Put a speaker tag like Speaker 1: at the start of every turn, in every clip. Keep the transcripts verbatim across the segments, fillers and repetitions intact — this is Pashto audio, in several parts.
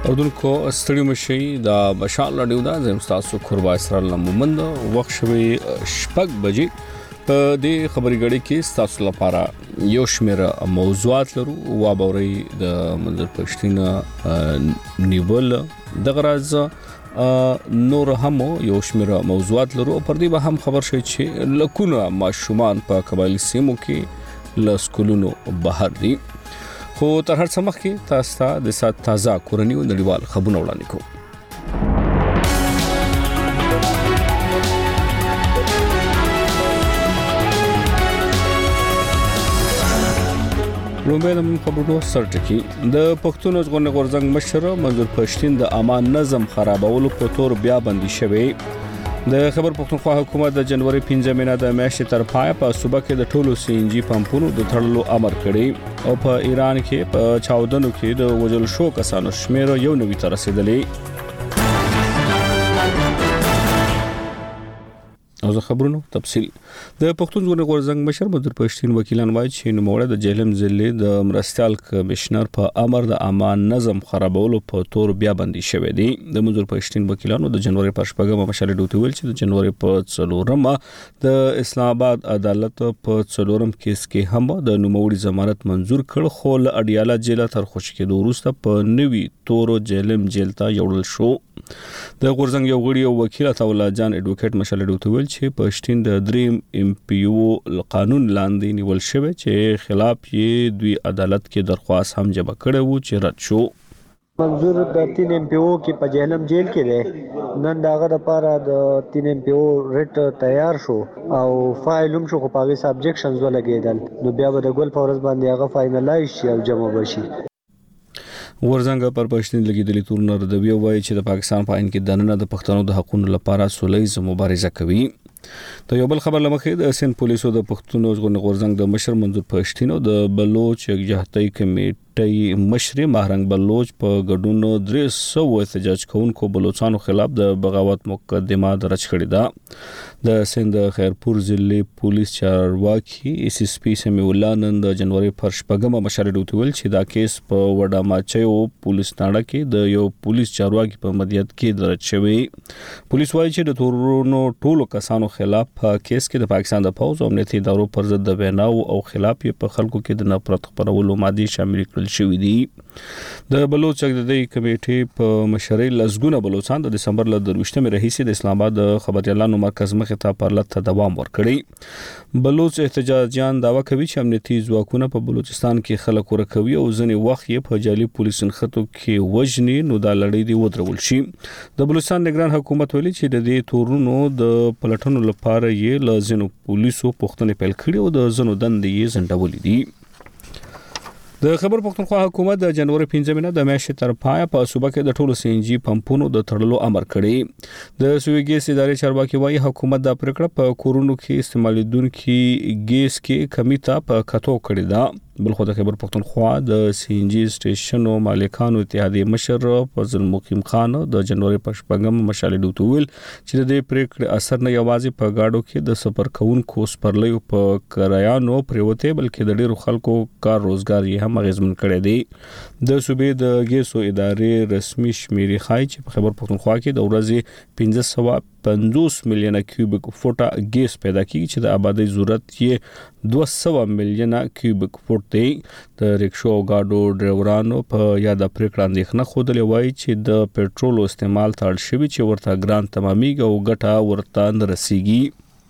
Speaker 1: اردوونکو ستړي مشي د بشار لډیو دا زم تاسو قربا اسرائیل مومند وخت شوي شپږ بجې په دې خبري غړي کې تاسو لپاره یو شمېر موضوعات لرو وا بوري د منځ پښتين نیول د غرض نور هم یو شمېر موضوعات لرو پر دې به هم خبر شي چې لکونه ماشومان په قبایلی سیمو کې لسکولونو بهر دي خو تر هر څه مخکې تاسو ته د سات تازه کورنۍ او نړیوال خبرونه وړاندې کوو. لومړی د خبرونو سرټکی د پښتون ژغورنې غورځنګ مشر منظور پښتين د امان نظم خرابولو په تور بیا بندي شوی. د خبر پښتونخوا حکومت د جنوري پنځمه نه د میاشتې تر پای په صوبه کې د ټولو سی ان جی پمپونو د تړلو امر کړی او په ایران کې په چاودنو کې د وژل شو کسانو شمیر یو نوي تر رسیدلې. او زه خبرونو تفصیل د پښتون ژغورنې غورځنګ مشر منظور پښتين وکیلان وایي چې نوموړی د جهلم ضلع د مرستيال کمشنر په امر د امان نظم خرابولو په تور بیا بندي شوی دی. د منظور پښتين وکیلانو د جنوري پر شپږمه مشالې ډوټي ویل چې د جنوري په څلورمه د اسلام آباد عدالت په څلورم کیس کې هم د نوموړي ضمانت منزور کړ خو ل اډیاله جیل تر خوشی کېدو وروسته په نوي تورو جهلم جیل ته یوړل شو. د غورځنګ یو غړي او وکیل عطاالله جان اډوکیټ مشالې ډوټي ویل چې پښتين د دریم ام پی او قانون لاندې نیول شوی چې خلاف یې دوی عدالت کې درخواست هم جمع کړی وو چې رد شو.
Speaker 2: منظور د تین ام پی او کې په جهلم جیل کې دی نن داغه لپاره د تین ام پی او ریټ تیار شو او فایل هم شو خو پاغي سبجیکشنز ولګیدل نو بیا به د ګول فورس باندې هغه فائنلایز شي او جمع بشي.
Speaker 1: ورزنګ پر پښتين لګیدلې تورنه ردوی وایي چې د پاکستان په عین کې دننه د پښتنو د حقوقو لپاره سولې مبارزه کوي. ته یو بل خبر لمخې د سین پولیسو د پښتون ژغورنې غورځنګ د مشر منظور پښتين او د بلوچ یکجهتۍ کمیټې مشر مهرنګ بلوچ په ګډون درې سو احتجاج کوونکو بلوچستانو خلاف د بغاوت مقدمه درج کړې ده. د سند خیرپور ضلع پولیس چارواکي اس اس پی سمیع الله نن د جنوري پر شپږمه مشالې ډوټي ویل چې دا کیس په وډا ماچیو پولیس تاړه کې د یو پولیس چارواکي په مدیریت کې درج شوی. پولیس وایي چې د تورونو ټولو کسانو خلاف کیس کې د پاکستان د پوز او امنیتي ادارو پر ضد د ویناو او خلاف په خلکو کې د نفرت خپرولو مادي شامل کړل شوی دي. د بلوچ یکجهتۍ کمیټې په مشرۍ لزګونه بلوچستان د دسمبر ل درويشتمه رئیس د اسلام آباد د خبريالانو مرکز مخ ته پرلط دوام ورکړي. بلوچ احتجاجیان داوا کوي چې امنیتي ځواکونه په بلوچستان کې خلک ورکوي او ځنې وخت یې په جالي پولیس نخښتو کې وژني نو دا لړۍ دی ودرول شي. د بلوچستان نگران حکومت ویلي چې د دې تورونو د پلټنو لپاره یې لازم پولیسو پوښتنې پیل کړې او د زنو دندې یې زندولې دي. د خبر پښتونخوا حکومت د جنوري پنځمه نه د میاشتې تر پای په صوبه کې د ټولو سی ان جی پمپونو د تړلو امر کړی. د سوي ګیس ادارې چارواکي وايي حکومت د پریکړه په کورونو کې استعمالیدونکو ګیس کې کمی ته په کتو کړی دا. بل خو د خبر پښتونخوا د سی ان جی سټیشنو مالکانو اتحادیې مشر فضل مقیم خان د جنوري په شپږم مشالې ډوټي ویل چې د پریکړې اثر نه یوازې په گاډو کې د سفر کوونکو سپرلیو په کرایانو پریوته بلکې د ډیرو خلکو کار روزګار یې هم اغیزمن کړی دی. د صوبې د ګیسو ادارې رسمي شمیرې ښایي چې په خبر پښتونخوا کې د ورځې پنځه سوه پنځوس میلیونه کیوبیک فوټه ګیس پیدا کیږي چې د آبادی ضرورت یې دوه سوه میلیونه کیوبیک فوټ دی. د ریکشو او گاډو ډرایورانو په یاد پریکړه اندېښنه خوده وایي چې د پېټرولو استعمال ته اړ شوی چې ورته ګران تمامېږي او ګټه ورته نه رسیږي.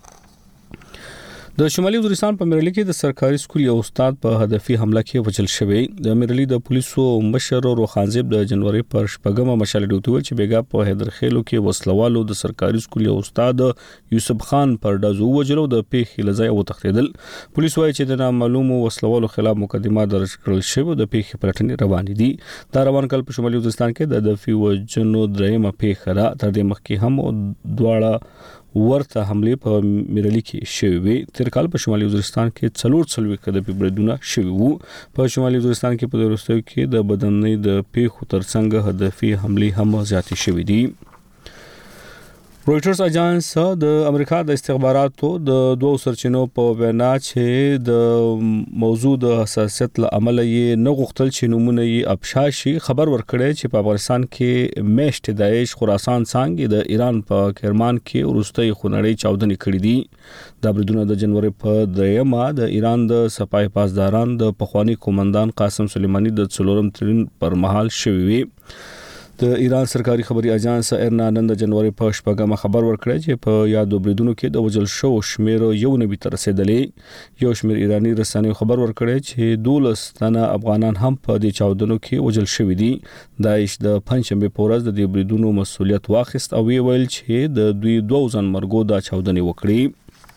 Speaker 1: د شمالي وزیرستان په میرلی کې د سرکاري سکول یو استاد په هدفي حمله کې وژل شوی. د میرلی د پولیسو مشر روخانزیب د جنوري پر شپږمه مشالې ډوټي ویل چې بیګا په حیدرخیلو کې وسلوالو د سرکاري سکول یو استاد یوسف خان پر دازو وژلو د پیښې لځای وتښتیدل. پولیس وایي چې د نامعلومو وسلوالو خلاف مقدمه درج کړل شوې د پیښې پلټنې روانې دي. دا روان کال په شمالي وزیرستان کې د هدفي وژنو درېمه پیښه ده. تر دې مخکې هم دواړه ورته حمله په میرلی کې شوې وي. تیر کال په شمالي وزیرستان کې څلور څلوي کده بریدونه شوي وو. په شمالي وزیرستان کې په وروستیو کې د بدنۍ د پیښو ترڅنګ هدفي حمله هم زیاتې شوې دي. رويټرز اژانس د امریکا د استخباراتو د دوو سرچینو په وینا چې د موضوع د حساسیت له امله یې نه غوښتل چې نمونه یې افشا شي خبر ورکړی چې په افغانستان کې میشت داعش خراسان څنګه د ایران په کرمان کې وروستۍ خونړۍ چاودنې کړې دي د بریدونو د جنوري په دریمه د ایران د سپاه پاسداران د پخوانی قومندان قاسم سلیمانی د څلورم ترین پر مهال شوی وي د ایران سرکاري خبري اژانس ارنا نن د جنوري په شپږمه خبر ورکړی چې په یادو بریدونو کې د وجل شو شمیر یو نبي تر رسیدلې یو شمیر ایرانی رسنیو خبر ورکړی چې دولس تنه افغانان هم په دې چاودنو کې وجل شوی دي داعش د پنځمبه په ورځ د دې بریدونو مسؤلیت واخیست او ویل چې د دوی دوه ځن مرګو د چاودنې وکړي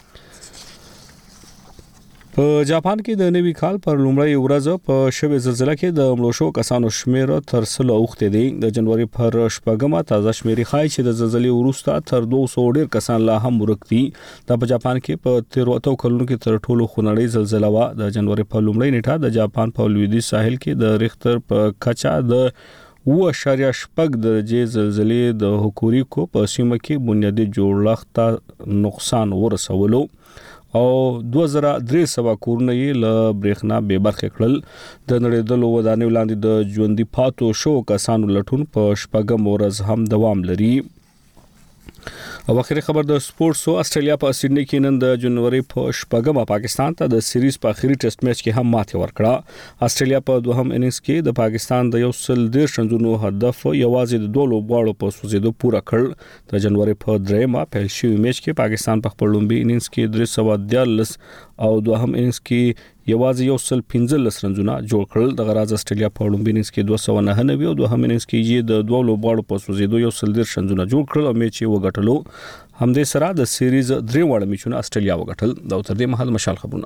Speaker 1: په جاپان کې د نوي کال پر لومړۍ ورځ په شوې زلزلې کې د مړو شو کسانو شمیر تر سلو اوخته دي د جنوري پر شپږمه تازه شمیرې ښایي چې د زلزلې وروسته تر دوه سوه ډیر کسان لا هم ورک دي د په جاپان کې په تیرو اتو کلونو کې تر ټولو خونړۍ زلزلہ وا د جنوري په لومړۍ نیټه د جاپان په لویدیځ ساحل کې د ریختر په کچا د و اشاریه شپږ درجه زلزلې د هوکوریکو په سیمه کې بنیادی جوړښت ته نقصان ورسولو او دوه زره درې سوه کورونه یې له برېښنا بې برخې کړل د نړېدلو ودانیو لاندې د ژوندي پاتو شو کسانو لټون په شپږم ورځ هم دوام لري او اخري خبر د سپورتسو استرالیا په سیډني کې نن د جنوري په شپږمه پاکستان ته د سیریز په اخري ټیسټ میچ کې هم ماتې ورکړه استرالیا په دوهم اننګز کې د پاکستان د یو سل ډیر شنځونو هدف یوازې د دوه لوبغاړو په سوزیدو پوره کړ د جنوري په دریمه پیل شوی میچ کې پاکستان په خپل لومړي اننګز کې درې سوه دیارلس او دوهم اننګز کې یوازې یو سل پنځلس رنونه جوړ کړل د غراز استرالیا په لومړي اننګز کې دوه سوه نهه نوي او دوهم اننګز کې یې د دوه لوبغاړو په سوزیدو یو سل ډیر شنځونه جوړ کړل او میچ یې وګټلو همدې سره د سیریز درې واړه میچونه استرالیا وګټل دا تر دې مهال مشال خبرونه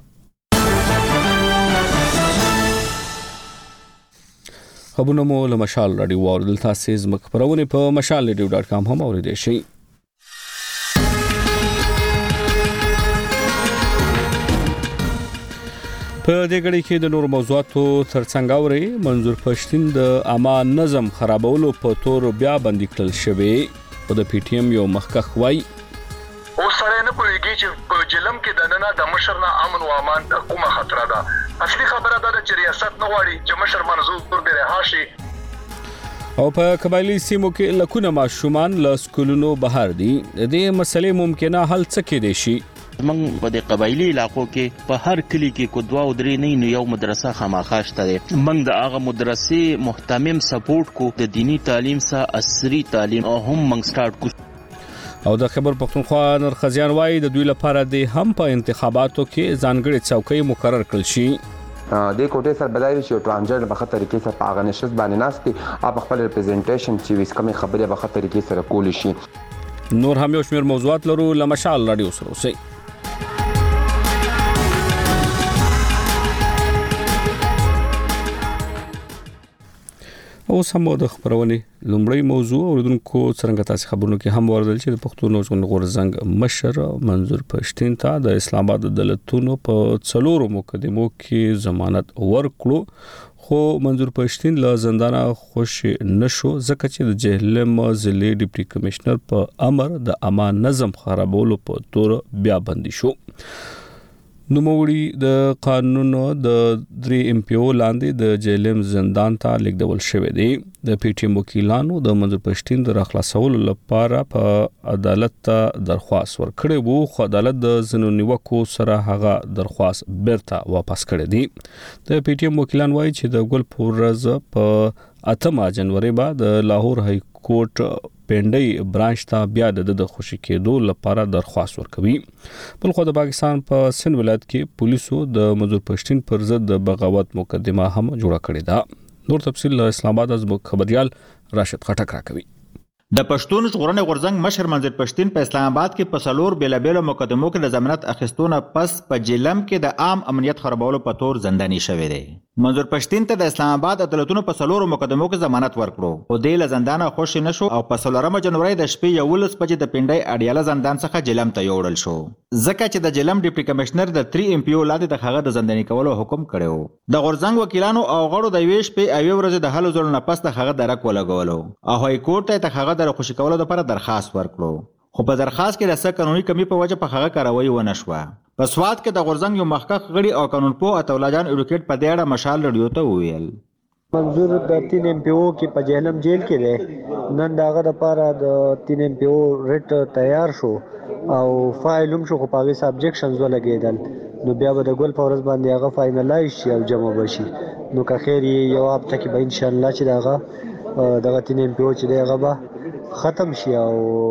Speaker 1: خبرونه مو له مشال رادیو اوریدل تاسو زموږ خبرونه په مشال رادیو ډاټ کام هم اوریدئ شئ په دې غړي کې د نور موضوعاتو ترڅنګ اوري منظور پښتين د عامه نظم خرابولو په تور بیا بندي کړل شوی او د پی ټی ایم یو مخکخ وای
Speaker 3: او سره نه پوهیږي چې په جلم کې د نن د مشر نه امن او امان کومه خطر ده اصلي خبره ده چې ریاست نه غواړي چې مشر منظور به رهاشي
Speaker 1: او په قبایلی سیمو کې لکونه ماشومان له سکولونو بهر دي د دې مسلې ممکنه حل څه کې دي شي
Speaker 4: موږ په د قبایلی علاقو کې په هر کلی کې کو دوا او درې نه نو یو مدرسه خامخا شته موږ د هغه مدرسې محتمم سپورټ کو د دینی تعلیم سره عصري تعلیم او هم موږ سٹارټ کو
Speaker 1: او د خبر پښتونخوا نرخزیان وای د دوی لپاره د هم په انتخاباتو کې ځانګړي څوکۍ مقرر کړل شي
Speaker 5: د کوټې سره بدایي شو ټرانسجنډر په خطر کې سره پاغه نشست باندې ناشتي اپ خپل ریپرزنټیشن چې ویس کومه خبره په خطر کې سره کول شي
Speaker 1: نور هم یو شمیر موضوعات لرو لمشال رادیو سره اوسئ اوس هم د خبرونه لومړی موضوع اوریدونکو څنګه تاسو خبرونه کې هم وردل چې د پښتون ژوند غورزنګ مشر منظور پښتين ته د اسلام آباد عدالتونو په څلورو مقدمو کې ضمانت ورکړو خو منظور پښتين له زندانه خوش نشو ځکه چې د جهلم ضلع ډیپټي کمشنر په امر د امان نظم خرابولو په تور بیا بندي شو نوموړي د قانون د درې ام پی او لاندې د جیلم زندان ته لیږدول شوی دی د پی ټی ایم وکیلانو د منظور پښتين د راخلاصولو لپاره په عدالت ته درخواست ورکړی وو خو عدالت د ځینو نیوکو سره هغه درخواست بیرته واپس کړی دی د پی ټی ایم وکیلان وایي چې د ګل پورز په اتمه جنوري بعد د لاهور های کورټ پنډي برانچ ته بیا د خوشی کېدو لپاره درخواست ورکوي بل خو د پاکستان په سند ولایت کې پولیسو د منظور پښتين پر ضد د بغاوت مقدمه هم جوړه کړې ده نور تفصیل له اسلام آباد از خبريال راشد خټک راکوي
Speaker 6: د پښتون ژغورنې غورځنګ مشر منظور پښتين په اسلام آباد کې په سلور بیل بیل مقدمو کې د ضمانت اخیستونه پس په جیلم کې د عام امنیت خرابولو په تور زنداني شوی دی منظور پښتين ته د اسلام آباد عدالتونو په سلور مقدمو کې ضمانت ورکړو او د زندانه خوشی نشو او په سلورمه جنوري د شپې یولس بجې د پنډي اډیاله زندان څخه جیلم ته یوړل شو ځکه چې د جیلم ډیپټي کمشنر د تری ام پی او لاندې د هغه د زنداني کولو حکم کړو د غورځنګ وکیلانو او غړو د ویش په اوی ورځ د هلو ځل نه پس د هغه درک ولګولو او های کورټ ته هغه د خوشی کولو لپاره درخواست ورکړو خو په درخواست کې د څه قانوني کمی په وجه په هغه کاروي ونه شوه. په سواد کې د غورځنګ یو مخکښ غړي او قانونپوه عطا الله جان ایډوکیټ په دې اړه مشال رادیو ته وویل.
Speaker 2: منظور د تین ایم پی او کې په جهنم جیل کې دی. نن د هغه لپاره د تین ایم پی او ریټ تیار شو او فایل هم شو، خو په هغې سبجیکشنز ولګېدل. نو بیا به د ګل په ورځ باندې هغه فاینلایز شي او جمع به شي. نو که خیر یې یو هفته کې به انشاءالله چې د هغه دغه تین ایم پی او چې دی هغه به ختم شي او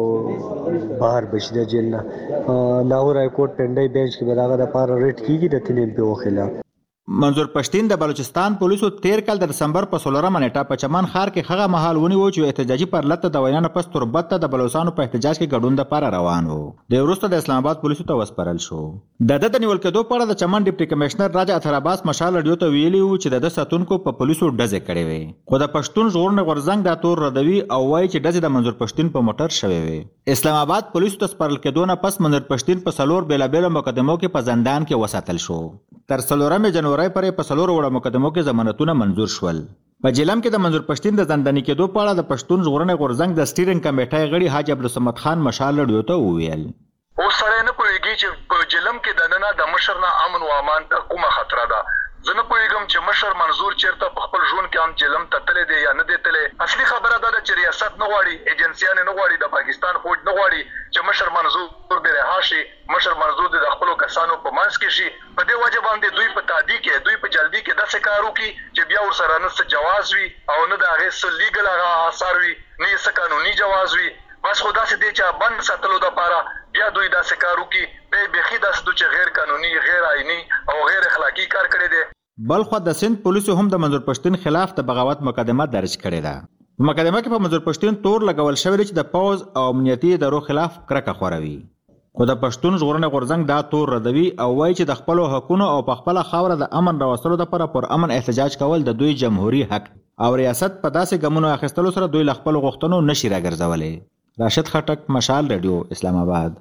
Speaker 2: بهر به شي د جیل نه. لاهور های کورټ پنډۍ بینچ کې به د هغه دپاره ریټ کېږي د تین ایم پی او خلاف.
Speaker 6: منظور پښتین د بلوچستان پولیسو تیر کال د دسمبر په څلورمه نیټه په چمن ښار کې هغه مهال ونیو چې احتجاجي پرلت د وینا نه پس تربت ته د بلوچستانو په احتجاج کې ګډون لپاره روان وو. د وروسته د اسلام آباد پولیسو ته وسپارل شو. د ده د نیول کېدو په اړه د چمن ډیپټي کمشنر راجا اثر عباس مشال رادیو ته ویلي وو چې د ده ساتونکو په پولیسو ډزې کړې وې. خو د پښتون ژغورنې غورځنګ دا تور ردوي او وایي چې ډزې د منظور پښتین په موټر شوې وې. اسلام آباد پولیسو ته سپارل کېدو نه پس منظور پښتین په څلور بېلابېلو مقدمو کې په زندان کې وساتل شو. تر څلورمې جنورۍ پورې په څلورو وړو مقدمو کې ضمانتونه منظور شول. په جیلم کې د منظور پښتین د زنداني کېدو په اړه د پښتون ژغورنې غورځنګ د سټیرینګ کمیټې غړي حاجي عبدالصمد خان مشال رادیو ته وویل.
Speaker 3: اوس سره نه پوهېږي چې په جیلم کې دننه د مشر نه امن و امان کومه خطره ده. زه نه پوهېږم چې مشر منظور چېرته په خپل ژوند کې هم جیلم ته تللی دی یا نه دی تللی. اصلي خبره دا ده چې ریاست نه غواړي، ایجنسیانې نه غواړي، د پاکستان فوج نه غواړي چې مشر منظور دې رها شي، مشر منظور دې د خپلو کسانو په منځ کې شي. په دې وجه باندې دوی په تادي کې دوی په جلدي کې داسې کار وکړي چې بیا ورسره نه څه جواز وي او نه د هغې څه لیګل هغه اثار وي، نه یې څه قانوني جواز وي. بس خو داسې دی چې بند ساتلو دپاره بیا دوی داسې کار وکړي. بیا بیخي داسې دو چې غیر قانوني، غیر آئیني او غیر اخلاقي کار کړی دی.
Speaker 6: بلخوا د سند پولیسو هم د منظور پښتین خلاف د بغاوت مقدمه درج کړې ده. په مقدمه کې په منظور پښتین تور لګول شوی دی چې د پوز او امنیتي ادارو خلاف کرکه خوروي. خو د پښتون ژغورنې غورځنګ دا تور ردوي او وایي چې د خپلو حقونو او په خپله خاوره د امن راوستلو دپاره پر امن احتجاج کول د دوی جمهوري حق او ریاست په داسې ګامونو اخیستلو سره دوی له خپلو غوښتنو نشي راګرځولی. راشد خټک، مشال رادیو، اسلام آباد.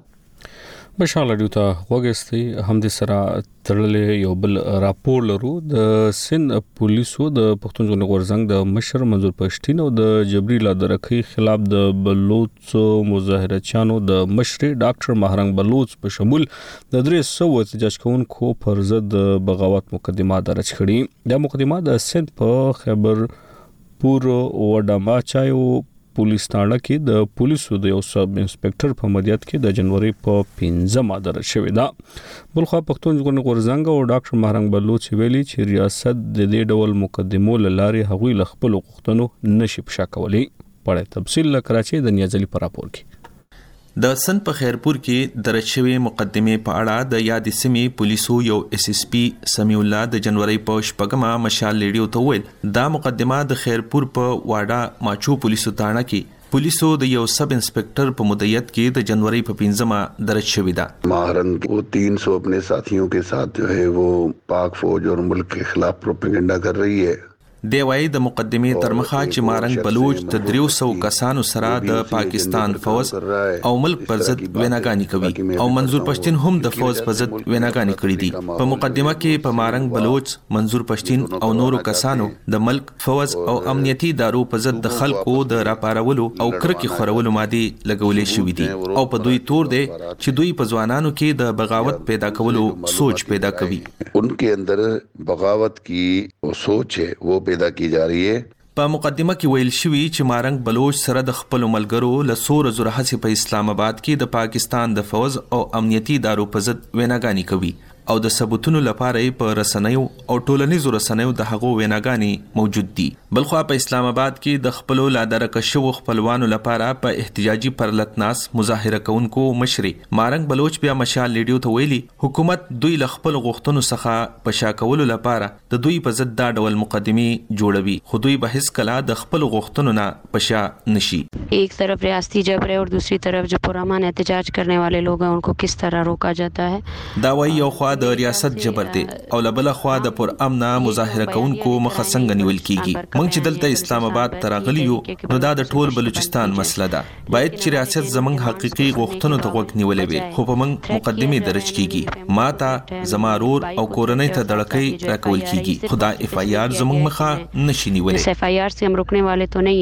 Speaker 1: مشال رادیو ته وګستي همدې سره تړلې یو بل راپور لرو. د سند پولیسو د پښتون ژغورنې غورځنګ د مشر منظور پښتین او د جبري لادرکۍ خلاف د بلوچ مظاهرچیانو د مشر ډاکټر مهرنګ بلوچ په شمول د درې سوه احتجاج کوونکو پر ضد بغاوت مقدمه درج کړي. دا مقدمه د سند په خیبر پور وډاماچایو پولیس تاړه کې د پولیسو د یو سب انسپکټر په مدیریت کې د جنوري په پنځمه درج شوې ده. بلخوا پښتون ژغورنې غورځنګ او ډاکټر مهرنګ بلوچ ویلي چې ریاست د دې ډول مقدمو له لارې هغوی له خپلو غوښتنو نشي پشا کولی. پړې تفصیل له کراچۍ د نیازلي په راپور کې.
Speaker 7: د سند په خیرپور کې درج شوې مقدمې په اړه د یادې سیمې پولیسو یو اس اس پی سمیع الله د جنوري په شپږمه مشال ریډیو ته وویل دا مقدمه د خیرپور په واډا ماچو پولیسو تاړه کې پولیسو د یو سب انسپکټر په مدیریت کې د جنوري په پنځمه درج شوې ده.
Speaker 8: ماهرن وہ تین سو اپنے ساتھیوں کے ساتھ جو ہے وہ پاک فوج اور ملک کے خلاف پروپیگنڈا کر رہی ہے.
Speaker 7: دی وایي د مقدمې تر مخه چې مارنګ بلوچ د دریو سو کسانو سره د پاکستان فوج او ملک پر ضد ویناګانې کوي او منظور پښتین هم د فوج پر ضد ویناګانې کړې دي. په مقدمه کې په مارنګ بلوچ، منظور پښتین او نورو کسانو د ملک فوج او امنیتي ادارو پر ضد د خلکو د راپارولو او کرکې خورولو مادې لګولې شوې دي او په دوی تور دی چې دوی په ځوانانو کې د بغاوت پیدا کولو سوچ پیدا کوي.
Speaker 8: ان کے اندر بغاوت کی سوچ ہے وہ پیدا کی جا رہی ہے.
Speaker 7: په مقدمه کې ویل شوی چې مارنګ بلوچ سره د خپل ملګرو له سور زره هڅې په اسلام آباد کې د پاکستان د فوج او امنیتي ادارو په ضد ویناګانې کوي او د ثبوتونو لپاره په رسنیو او ټولنیزو رسنیو د هغو ویناګانې موجود دي. بلخوا په اسلام آباد کې د خپلو لادرکه شوو خپلوانو لپاره په احتجاجي پرلتناس مظاهره کوونکو مشري مارنګ بلوچ بیا مشال ریډیو ته ویلي حکومت دوی له خپل غوښتنو څخه په شا کولو لپاره د دوی په ضد دا ډول مقدمې جوړوي خو دوی به هیڅ کله د خپل غوښتنو نه په شا نشي.
Speaker 9: ایک طرف ریاستی جبر ہے اور دوسری طرف جو پرامن احتجاج کرنے والے لوگ ہیں ان کو کس طرح روکا جاتا ہے.
Speaker 7: دا وایي یو خوا د ریاست جبر دی او لبل خوا د پر امنه مظاهره کوونکو مخه څنګه نیول کیږي. موږ چې دلته اسلام آباد تراغلیو نو دا د ټول بلوچستان مسله ده. باید چې ریاست زمنګ حقيقي غوښتنو ته غوږ نیولې وي خو په موږ مقدمه درج کیږي ماته زمارور او کورنۍ ته دړکې راکول کیږي. خدا اف آی آر زمنګ مخه نشي نیولې.
Speaker 9: اف آی آر سے ہم روکنے والے تو نہیں ہیں.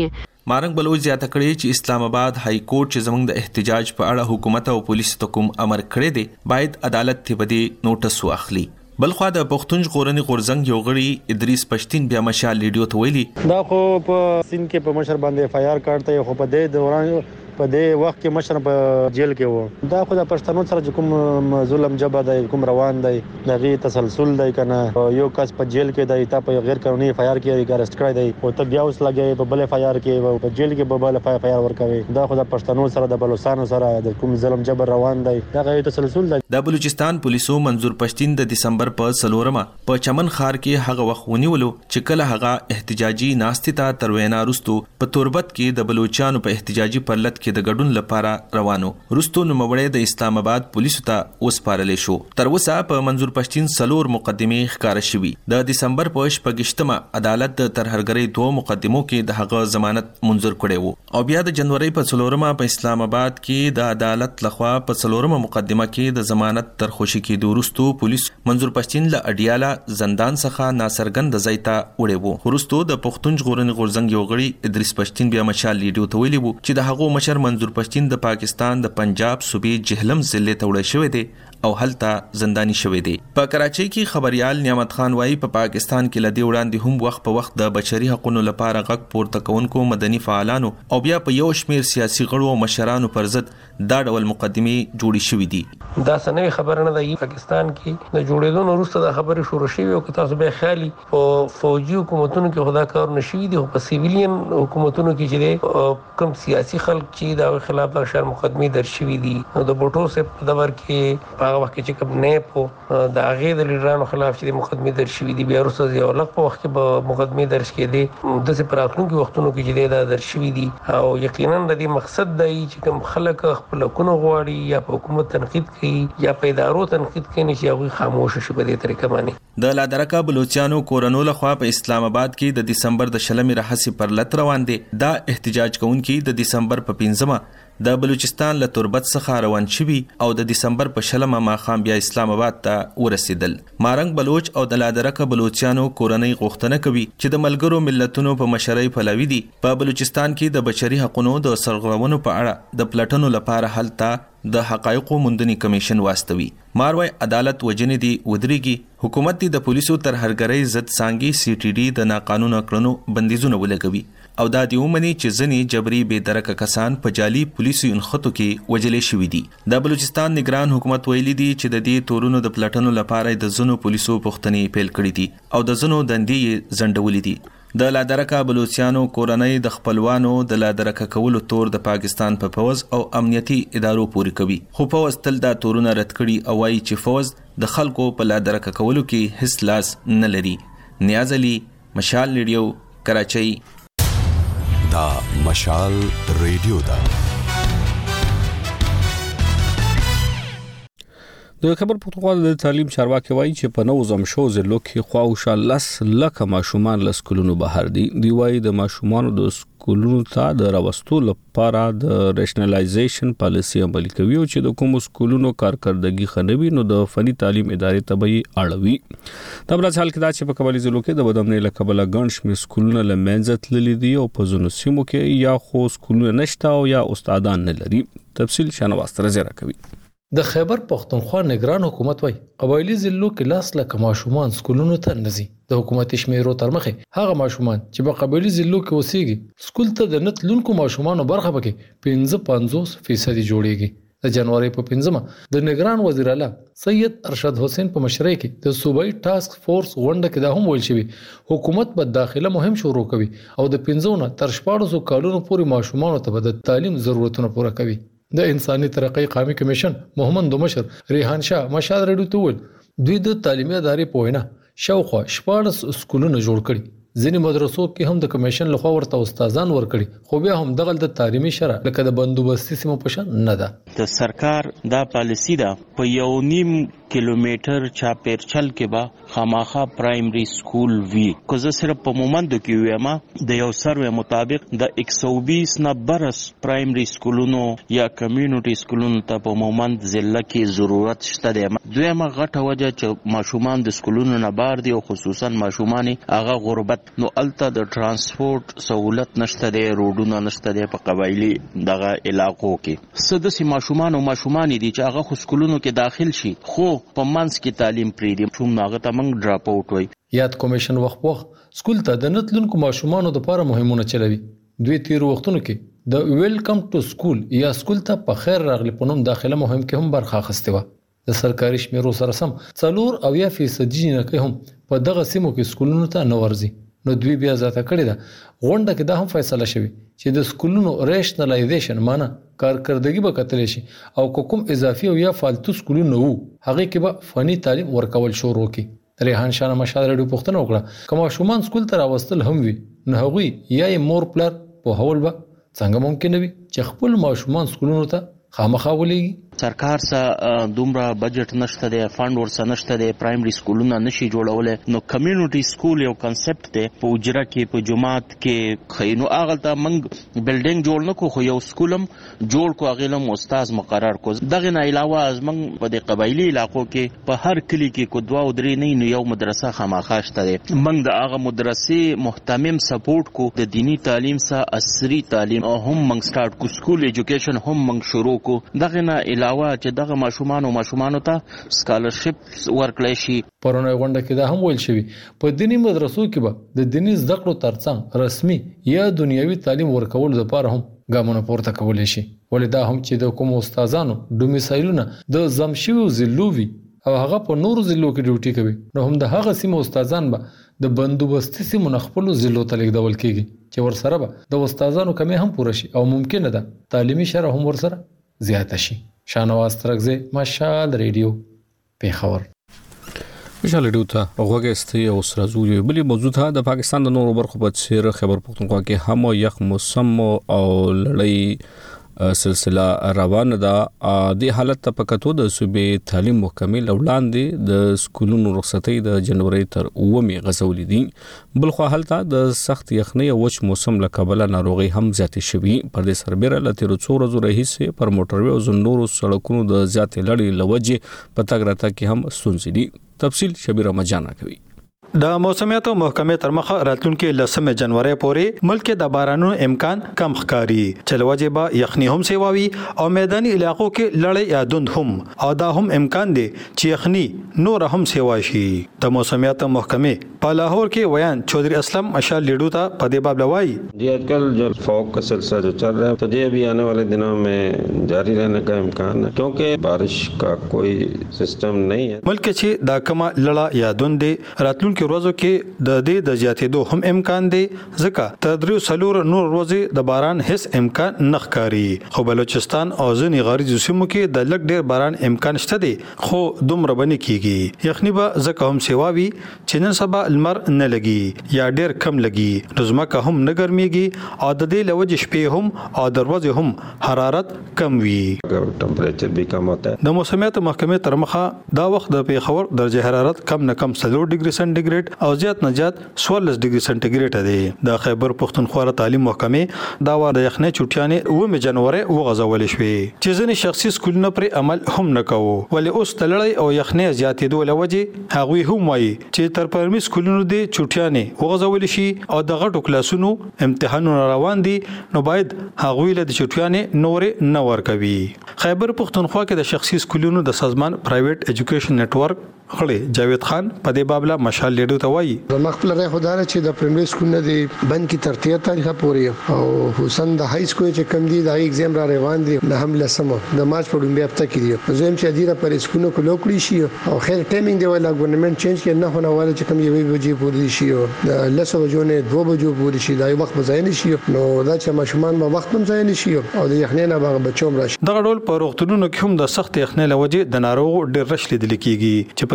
Speaker 7: مارنګ بلوچ زیاته کړې چې اسلام آباد های کورټ چې زموږ د احتجاج په اړه حکومت او پولیسو ته کوم امر کړی دی باید عدالت ته بده نوټس واخلي. بلخوا د پښتون ژغورنې غورځنګ یو غړي ادریس پښتین بیا مشال لیډیو ته ویلي
Speaker 2: دا خو په سین کې په مشر باندې اف آی آر کارته خو په دې دوران په دې وخت کې مشر په جیل کې وو. دا خو د پښتنو سره کوم ظلم جبه دی کوم روان دی دغه تسلسل دی کنه یو کس په جیل کې دی تا په غیر قانوني اف آی آر کې ارست کړی دی او ته بیا اوس لګي په بل اف آی آر کې په جیل کې په بل اف آی آر ورکوي. دا خو د پښتنو سره د بلوچستان سره د کوم ظلم جبر روان دی دغه تسلسل دی.
Speaker 7: د بلوچستان پولیسو منظور پښتین د دسمبر په څلورمه په چمن خار کې هغه وخت ونیولو چې کله هغه احتجاجي ناستې ته تر وینا وروسته په توربت کې د بلوچستان په احتجاجي پرلط کې د ګډون لپاره روانو. وروسته نوموړی د اسلام آباد پولیسو ته وسپارل شو. تر اوسه په منظور پښتین سلور مقدمه ښکار شوي. د دسمبر په شپږشتمه عدالت د ترهرګرۍ دوه مقدمو کې د هغه ضمانت منظور کړی وو او بیا د جنوري په څلورمه په اسلام آباد کې د عدالت لخوا په څلورمه مقدمه کې د ضمانت تر خوشي کېدو وروسته پولیس منظور پښتین له اډیاله زندان څخه ناڅرګند ځای ته وړي وو. وروسته د پښتون ژغورنې غورځنګ یو غړي ادریس پښتین بیا مشال لیډیو ته ویلي وو چې د هغو مشر منظور پښتین د پاکستان د پنجاب صوبې جهلم ضلع ته وړل شوی دی او هلته زندانی شوی دی. په کراچۍ کې خبريال نعمت خان وايي په پا پاکستان کې لدی وړاندې هم وخت په وخت د بشري حقوقو لپاره غږ پورته کوونکو مدني فعالانو او بیا په یو شمیر سیاسي غړو او مشرانو پر ضد دا ډول مقدمه جوړې شوې دي.
Speaker 10: دا سنوي خبره نه ده. پاکستان کې د جوړېدو وروسته د خبرې شروع شوې او تاسو به خیالي په فوجي حکومتونو کې خدا کار نشي دي او په سیویلین حکومتونو کې چې کوم سیاسي خلک چې دا خلاف شر مقدمه درشوي دي نو د بوټو سه په دور کې هغه وخت چې کوم نه په د هغه د لیډرانو خلاف چې مقدمه درشوي دي بیا وروسته یو لږ په وخت کې به مقدمه درش کېدي د څه پراتونکو وختونو کې چې دا درشوي دي او یقینا د دې مقصد دی چې کوم خلک خپل کونو غواړي یا په حکومت تنقید کوي یا په ادارو تنقید کوي چې هغه خاموش شي په دې طریقه باندې.
Speaker 7: د لادرکا بلوچستانو کورونو لخوا په اسلام آباد کې د دسمبر د شلمې راهسي پر لت روان دي. دا احتجاج کوونکي د دسمبر په پنځمه د بلوچستان له تربت څخه روان شوي او د دسمبر په شلمه ماخام بیا اسلام آباد ته ورسېدل. مارنګ بلوچ او د لادرکا بلوچستانو کورنۍ غوښتنه کوي چې د ملګرو ملتونو په مشرۍ پلوي دي په بلوچستان کې د بشري حقوقو د سرغړونو په اړه د پلټنو لپاره هلته د حقایقو موندنې کمیشن واستوي. ماروي عدالت وجنې دي ودرېږي حکومت دي د پولیسو ترهرګرۍ ضد سانګي سی ټي ډي د ناقانونه کړنو بندیزونه ولګوي او دا دی ومني چې ځنې جبري بې درکه کسان په جعلي پولیسو انخطو کې وجلې شوي دي. د بلوچستان نگران حکومت ویلي دي چې د دې تورونو د پلټنو لپاره د ځنو پولیسو پوښتنې پیل کړې دي او د ځنو دندې زندولې دي. د لادرکا بلوچستانو کورنۍ د خپلوانو د لادرکا کولو تور د پاکستان په فوز او امنیتي ادارو پوري کوي خو فوز تل دا تورونه رد کړي او وايي چې فوز د خلکو په لادرکا کولو کې هیڅ لاس نه لري. نیاز علي مشال لیډیو کراچۍ.
Speaker 11: دا مشال ریډیو دا
Speaker 1: د خبر پښتونخوا د تعلیم چارواکي وایي چې په نوزم شو ضلع کې خواوشا لس لکه ماشومان له سکولونو بهر دي. دی وایي د ماشومانو د سکولونو ته د راوستو لپاره د ریشنلایزیشن پالیسي عملي کوي او چې د کوم سکولونو کارکردګي خنوي نو د فني تعلیم ادارې ته به اړوي. د بل حال کې دا چې په قبایلی ضلعو کې د بدامنۍ له کبله ګڼ شمېر سکولونه له منځه تللي دي او په ځینو سیمو کې یا خو سکولونه نشته او یا استادان نه لري. تفصیل شنواز تر زیره کوي.
Speaker 12: د خیبر پښتونخوا نگران حکومت وای قبایلی ضلعو کې لاس لکه ماشومان سکولونو ته نزي. د حکومت شمیرو تر مخه هغه ماشومان چې په قبایلی ضلعو کې اوسېږي سکول ته د نتلونکو ماشومانو برخه پکې پنځه پنځوس فیصد جوړيږي. د جنوري په پنځمه د نگران وزیر اعلی سید ارشد حسین په مشرۍ کې د صوبایي ټاسک فورس غونډه کې دا هم ویل شوی حکومت په داخله مهم شروع کوي او د پنځونه تر شپږ سوه کالونو پورې ماشومانو ته د تعلیم ضرورتونه پوره کوي. د انساني ترقۍ قومي کمیشن محمد دومشر ریحان شاه مشال ریډیو ته ویل دوی د تعلیمي ادارې په وینا شاوخوا شپږ سکولونه جوړ کړي. ځینې مدرسو کې هم د کمیشن لخوا ورته استادان ورکړي خو بیا هم دغه د تعلیمي شرع لکه د بندوبستي سیمو په شان نه ده.
Speaker 4: د سرکار دا پالیسی ده په یو نیم کیلومتر چاپیرچل کې به خامخا پرایمري سکول وی. کو زه صرف په مومندو کې ویم د یو سروې مطابق د ایک سو بیس نه برس پرایمري سکولونو یا کمیونټي سکولونو ته په مومند ضلع کې ضرورت شته دی. دویمه غټه وجه چې ماشومان د سکولونو نه بار دي او خصوصا ماشومان هغه غربت، نو الته د ترانسپورت سہولت نشته دی، روډونه نشته دی په قبایلی دغه علاقو کې. سدسي ماشومان او ماشومان دي چې هغه خو سکولونو کې داخل شي خو په منځ کې تعلیم پریدي، چون هغه ته موږ ډراپ اوټ وایي.
Speaker 12: یاد کمیشن وخت په وخت سکول ته د نتلونکو ماشومانو لپاره مهمونه چلوي. دوی تیر وختونو کې د ویلکم ټو سکول یا سکول ته په خیر راغلی په نوم داخله مهم کې هم برخه اخیستې وه. د سرکاري شمیرو سره سم څلور اویا فیصدي جینکۍ هم په دغه سیمو کې سکولونو ته نه ورځي. نو دوی بیا زیاته کړې ده. غونډه کې دا هم فیصله شوې چې د سکولونو ریشنلایزیشن معنی کارکردګي به کتلی شي او کوم اضافي او یا فالتو سکولونه وو هغه کې به فني تعلیم ورکول شروع کړي. ریحان شاه مشال رډیو پوښتنه وکړه کوم شومان سکول ته راوستل هم وي نه هغوی یا یې مور پلار په هول به څنګه ممکن وي چې خپل ماشومان سکولونو ته خامخا ولېږي.
Speaker 4: سرکار سره دومره بجټ نشته دی، فند ورسره نشته دی، پرایمري سکولونه نشي جوړولی. نو کمیونټي سکول یو کنسپټ دی په اجره کې په جماعت کې خی. نو هغه ته موږ بلډینګ جوړ نه کو خو یو سکول هم جوړ کو، هغې هم استاز مقرر کو. دغې نه علاوه زموږ په د قبایلي علاقو کې په هر کلي کې کو دوه او درې نه نو یو مدرسه خامخا شته دی. موږ د هغه مدرسې محتمم سپورټ کو، د دینی تعلیم سره عصري تعلیم هم موږ سٹارټ کو، سکول ایجوکیشن هم موږ شروع کو. دغې نه علاوه چې دغه ماشومان او ماشومانو ته سکالرشپ ورکړی شي.
Speaker 12: پرونه غونډه کې دا هم ویل شوی په دینی مدرسو کې به د دینی زده کړو ترڅنګ رسمي یا دنیوي تعلیم ورکول لپاره هم ګامونه پورته کولی شي. ولې دا هم چې د کوم استادانو ډومیسایلونه د زمشوي ضلعو وي او هغه په نورو ضلعو کې ډیوټي کوي، نو هم د هغه سیمو استادان به د بندوبستي سیمو نه خپلو ضلعو ته لیږدول کېږي چې ورسره به د استادانو کمې هم پوره شي او ممکنه ده تعلیمي شرح هم ورسره زیاته شي. شانواز ترکزی مشال ریډیو پیښور.
Speaker 1: مشال ریډیو ته غوږی او سرازو یو بلی موضوع ته د پاکستان د نورو برخو په څیر خیبر پختونخوا کې هم یخ موسم او لړۍ سلسله روانه ده. د حالت ته پکاتو د صوبې تعلیم مکمل وړاندې د سکولونو رخصتۍ د جنوري تر اومې غزولې دي. بل خو حالت د سخت یخنۍ او وچ موسم له کبله ناروغي هم زیاتې شوي. پر دې سربېره له تیرو څو ورځو راهیسې پر موټروي او نورو سړکونو د زیاتې لړۍ له وجې په تګ راتګ کې هم ستونزې دي. تفصیل شبیره مجانا کوي.
Speaker 13: د موسمیاتو محکمې تر مخه راتلونکي لسمه جنوري پورې ملک د بارانونو امکان کم ښکاري چې لوجه به یخني هم سیواوي او میداني علاقو کې لړۍ یا دند هم او دا هم امکان دی چې یخني نور هم سیوا شي. د موسمیاتو محکمې په لاهور کې ویان چودھری اسلم مشال لیڈو تا په دې باب لوای
Speaker 14: جی آجکل جو فوگ کا سلسلہ جو چل رہا ہے تو یہ بھی آنے والے دنوں میں جاری رہنے کا امکان ہے کیونکہ بارش کا کوئی سسٹم نہیں ہے.
Speaker 13: ملک چې دا کما لړا یا دند راتلونکي ورځو کې د دې د زیاتېدو هم امکان دی ځکه تدریو سلور نور ورځې د باران هیڅ امکان نه ښکاري. خو بلوچستان او ځینې غاریزو سیمو کې د لږ ډېر باران امکان شته دی خو دومره به نه کېږي. یخني به ځکه هم سیواوي چې نن سبا لمر نه لګي یا ډېر کم لګي، نو ځمکه هم نه ګرمېږي او د دې له وجې شپې هم او د ورځې هم حرارت کم وي.
Speaker 14: ټمپریچر بھی کم ہوتا ہے.
Speaker 13: د موسمیاتو محکمې تر مخه دا وخت د پیښور درجه حرارت کم نه کم څلور ډیګري سنټیګریډ او زیات نه زیات څوارلس ډیګري سنټیګریډ دی. د خیبر پختونخوا تعلیم محکمې دا وار د یخنۍ چټیانې اومه جنوري وغځول شوې چې ځینې شخصي سکولونه پر عمل هم نه کوو. ولې اوس تلړی او یخنۍ زیاتېدو له وجې هغوی هم وایي چې تر پرمي سکولونو د چټیانې وغځول شي او د غټو کلاسونو امتحانونه روان دي نو باید هغوی له چټیانې نورې نه ورکوي. خیبر پختونخوا کې د شخصي سکولونو د سازمان پرایویټ ایجوکیشن نتورک غړي جاوید خان په دې بابله مشال لیډو ته وایي
Speaker 15: د مخبل راي خدای چې د پرایمري سکول نه دی بند کی ترتیب تاریخه پورې او حسین د های سکول چې کم دی د ایگزام را روان دي نه هم لسمه د مارچ په لومبي هفته کې دی. زم چې ادیره پر سکولونو کې لوکړي شي او خیر ټایمینګ دی ولا ګورنمنت چینج کې نه هونه واله چې کم یوې بجې پورې شي او د لسو بجو نه دوه بجو پورې شي دا یو وخت بځای نه شي نو دا چې ماشومان به وخت هم ځای نه شي او د یخنۍ نه به بچوم راشي.
Speaker 13: دغه ډول په روغتونونو کې هم د سخت یخنۍ لوجه د ناروغ ډېر رش لیدل کیږي چې په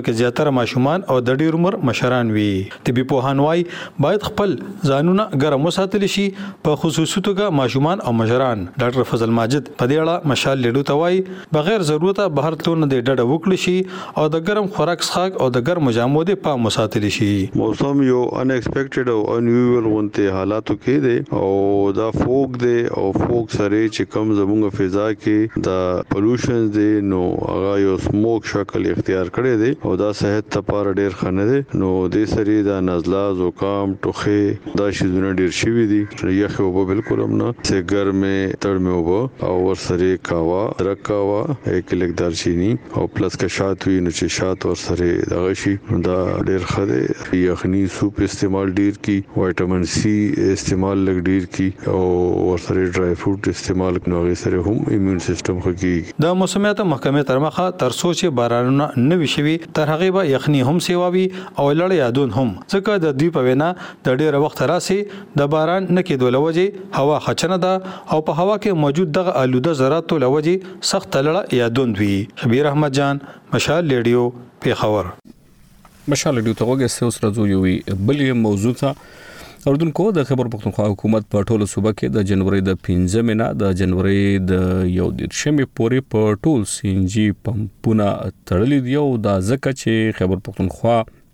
Speaker 13: کې زیاتره ماشومان او د ډیر عمر مشران وي. طبي پوهان وايي باید خپل ځانونه ګرم وساتل شي، په خصوصي توګه ماشومان او مشران. ډاکټر فضل ماجد په دې اړه مشال لیډو ته وايي بغیر ضرورت بهر تلو نه د ډډه وکړي شي او د ګرم خوراک څښاک او د ګرم جامو د پام وساتل شي.
Speaker 8: موسم یو ان ایکسپیکټډ او انیویل ونته حالاتو کې دی او دا فوګ دی او فوګ سره چې کم زموږ فضا کې دا پولوشن دی نو هغه یو سموک شکل اختیار کړی دی او دا صحت لپاره ډیر ښه نه دی. نو د سری دا نزله زکام ټوخه دا شیزونه ډیر شوي دي. یخ او بالکل هم نه سه ګرمه تړمه وبو او ور سره کاوا درک کاوا یک لیک دارچینی او پلس کا شات وی نو چې شات ور سره دغه شي دا ډیر ښه دی. یخنی سوپ استعمال ډیر کی، وټامین سی استعمال لګ ډیر کی او ور سره ډرای فروټ استعمال نو غي سره هم ایمون سیستم خو کی.
Speaker 13: د موسمیات محکمې تر مخه تر سوچ بارانونه نوي شوي تر هغه به یخني هم سیواوي او لړ یادون هم ځکه د دوی په وینا د ډیر وخت راسي د باران نه کېدو لوجه هوا خچنه ده او په هوا کې موجود دغه آلوده ذرات لوجه سخت لړ یادون وي. شبیر احمد جان، مشال لیډیو، پیښور.
Speaker 1: مشال لیډیو ته وګورئ اوس راځو یو بلې موضوع ته. اردوونکو د خیبر پختونخوا حکومت په ټولو صوبه کې د جنوري د پنځمې نه د جنوري د یو دیرشمې پورې په ټول سی ان جی پمپونه تړلي دي او دا ځکه چې خیبر پختونخوا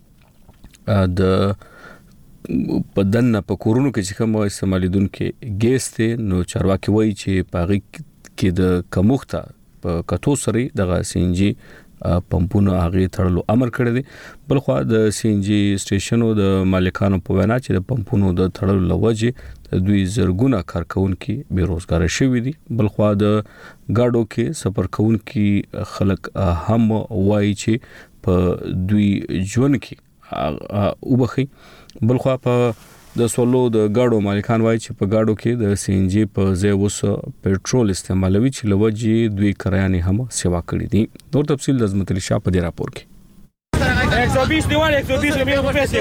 Speaker 1: د په دنه په کورونو کې چې کوم استعمالیدونکو ګیس ته نو چارواکي وایي چې پاغي کې د کموخته په کتو سری د سی ان جی پمپونو هغه تړلو امر کړی دی. بلخو د سی ان جی سټیشنو د مالکانو په وینا چې د پمپونو د تړلو لوجه دوی زرګونه کارکونکو بیروزګار شوي دي. بلخو د گاډو کې سفر کوونکي خلک هم وایي چې په دوی ژوند کې وبخي. بلخو په د سولو د گاډو مالکان وایي چې په گاډو کې د سی ان جی په ځای وس پېټرول استعمالوي چې لوجه دوی کرایانې هم سیوا کړې دي. نور تفصیل د عظمت علي شاه په دې راپور کې.
Speaker 16: ایک سو بیس دیوال ایک سو بیس روپے پیسے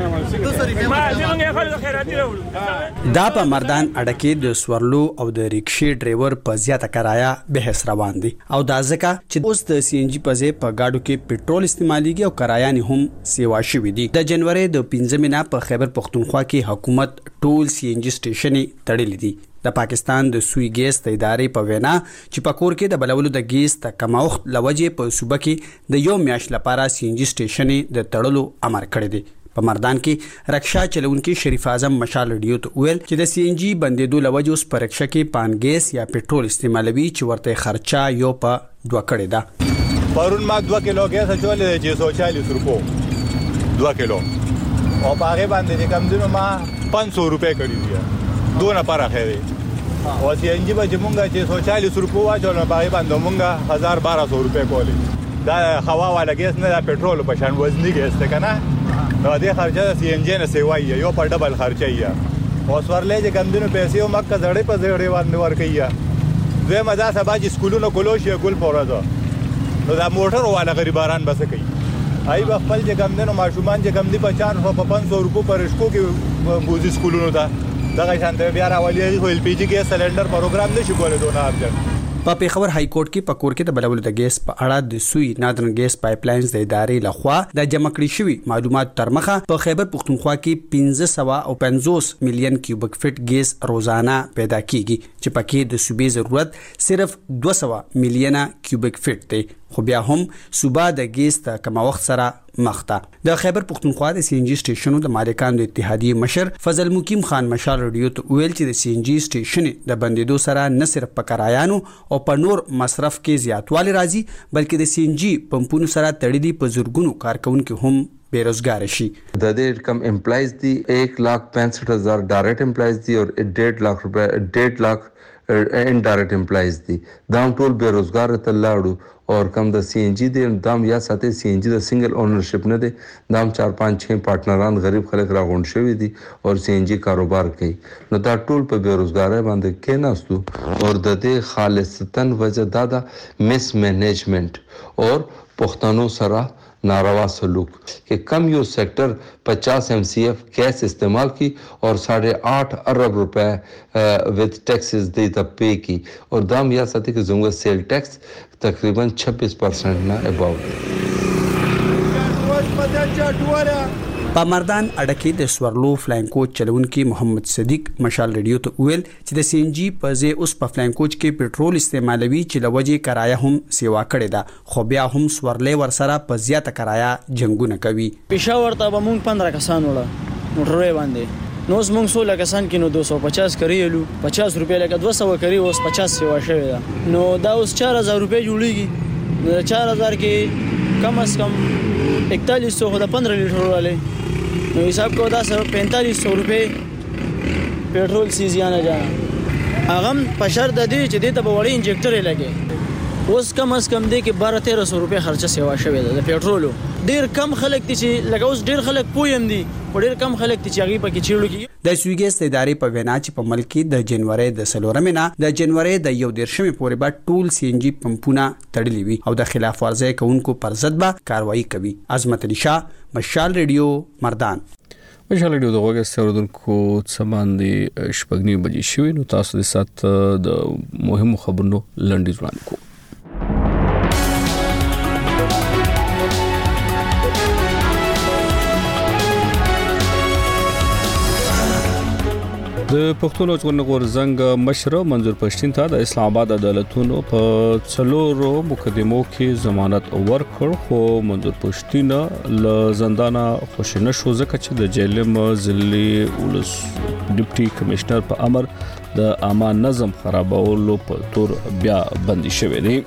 Speaker 17: دا په مردان اډکه د سورلو او د ریکشې ډرایور په زیاته کرایا بحث روان دي او دا ځکه چې اوس د سی ان جی په ځای په گاډو کې پېټرول استعماليږي او کرایانې هم سیوا شوي دي. د جنوري د پنځمې نه په خیبر پختونخوا کې حکومت ټول سی ان جی سټیشنې تړلې دي. د پاکستان د سوی ګیس د ادارې په وینا چې په کور کې د بلولو د ګیس ته کماوخت لوجه په صوبه کې د یو میاشت لپاره سی ان جی سټیشنې د تړلو امر کړی دی. په مردان کې رکشا چلونکي شریف اعظم مشال ریډیو ته ویل چې د سی ان جی بندیدو لوجه اوس په رکشا کې پان ګیس یا پېټرول استعمالوي چې ورته خرچه یو په دوه کړی ده.
Speaker 18: پرون ما دوه کیلو ګیس چولې چې سو چالیس روپو دوه کیلو او هغه باندې کم دنو ما پانچ سو روپے کړی دی دونه پرخه دی او سی ان جی به مونږه چې سو چالیس روپو واچول په باندې مونږه هزار بارہ سو روپے کولی. دا هوا والا ګیس نه دا پېټرول په شان وزنی ګیس ته کنه نو دې خرچه سی ان جی نه سیوای یو په ډبل خرچه یې او سورلې چې کم دنو پیسې او مکه زړې په زړې باندې ورکیه دوی مزه سبا چې سکولونو کولوشي ګل پورازو نو دا موټر والا غریباران بس کوي ای په خپل چې کم دنو ماشومان چې کم دی په چار سو په پانچ سو روپو پر شکو کې بوزي سکولونو ته دغه شانته بیا راولي خو ال پی جی ګیس سلندر پروګرام نشي کولای دونه ارجن.
Speaker 17: په پیښور های کورټ کې په کور کې د بلولو د ګیس په اړه د سوی نادرن ګیس پایپ لاینز د ادارې لخوا د جمع کړي شوی معلومات تر مخه په خیبر پختونخوا کې پنځه سوه او پنځوس میلیون کیوبیک فټ ګیس روزانه پیدا کیږي چې پکې د صوبې ضرورت صرف دوه سوه میلیونه کیوبیک فټ دی. خو بیا هم صوبه د ګیس ته کماوخت سره مخ ده. د خیبر پختونخوا د سی ان جی سټیشنونو د مالکانو د اتحادیې مشر فضل مقیم خان مشال ریډیو ته ویل چې د سی ان جی سټیشن د بندیدو سره نه صرف په کرایانو او په نور مصرف کې زیاتوالی راځي بلکې د سی ان جی پمپونو سره تړلي په زورګونو کارکونکو هم بیروزګار شي.
Speaker 5: د دې کم امپلایز دي ایک لاکھ پینسٹھ ہزار ډایرکټ امپلایز دي او ډیڑھ لاکھ روپے ډیڑھ لاکھ انډایرکټ امپلایز دي. دا ټول بیروزګار ته لاړو اور کم د سی ان جی دي دام یا ساتي سی ان جی د سنگل اونرشپ نه دي دام چار پانچ چھ پارټنران غریب خلک راغونډ شوی دي او سی ان جی کاروبار کوي نو دا ټول په بیروزګارۍ باندې کې ناستو اور د دې خالصتن وجه دا دا مس مینجمنٹ اور پښتنو سره ناروا سلوک کہ کم یو سیکٹر پچاس ایم سی ایف گیس استعمال کی اور ساڑھے آٹھ ارب روپے وتھ ٹیکسز دی تا پے کی اور دام یا ساتھی کہ زنگا سیل ٹیکس تقریباً چھبیس پرسنٹ نہ اباؤ.
Speaker 17: په مردان اډه کې د سورلو فلاین کوچ چلونکي محمد صدیق مشال ریډیو ته ویل چې د سی ان جی په ځای اوس په فلاین کوچ کې پېټرول استعمالوي چې لوجه کرایه هم سیوا کړې ده خو بیا هم سورلې ورسره په زیاته کرایه جنگونه کوي.
Speaker 19: پېښور ته به مونږ پندرہ کسان وړه موټرې باندې نو زمونږ سوله کسان کې نو دو سو پچاس کریلو پچاس روپیا لکه دو سو کری اوس پچاس سیوا شوی ده نو دا اوس چار هزار روپیا جوړیږي نو چار هزار کې کم از کم اکتالیس سو خدا پندرہ لیټر والے نو حساب کو دا سر پینتالیس سو روپے پیټرول سیزیانه جانا اغم پشر د دې چې دې ته به وړي انجکټر لګي اوس کم از کم دې کې بارہ تیرہ سو روپے خرچه سیوا شوی ده د پیټرولو ډیر کم خلک دي چې لکه اوس ډیر خلک پویم دي ډیر کم خلک دي چې هغه پکې چیرلو کې
Speaker 17: د سویګس ادارې په وینا چې په ملک کې د جنوري د سلورمې نه د جنوري د یو دیرشمې پورې به ټول سی ان جی پمپونه تړلي وي او د خلاف ورزي کوونکو پر ضد به کاروایی کوي. عظمت علي شاه مشال ریډیو مردان.
Speaker 1: مشال ریډیو د غوږ استوردونکو سامان دي شپږنی بجې شوي نو تاسو د سات د مهمو خبرونو لنډیز وړاندې کوو. د پښتون ژغورنې غورځنګ مشر منظور پښتین ته د اسلام آباد عدالتونو په څلورو مقدمو کې ضمانت ورکړ خو منظور پښتین له زندانه خوش نه شو ځکه چې د جیلم ضلعي ولس ډیپټي کمشنر په امر د عامه نظم خرابولو په تور بیا بندي شوی دی.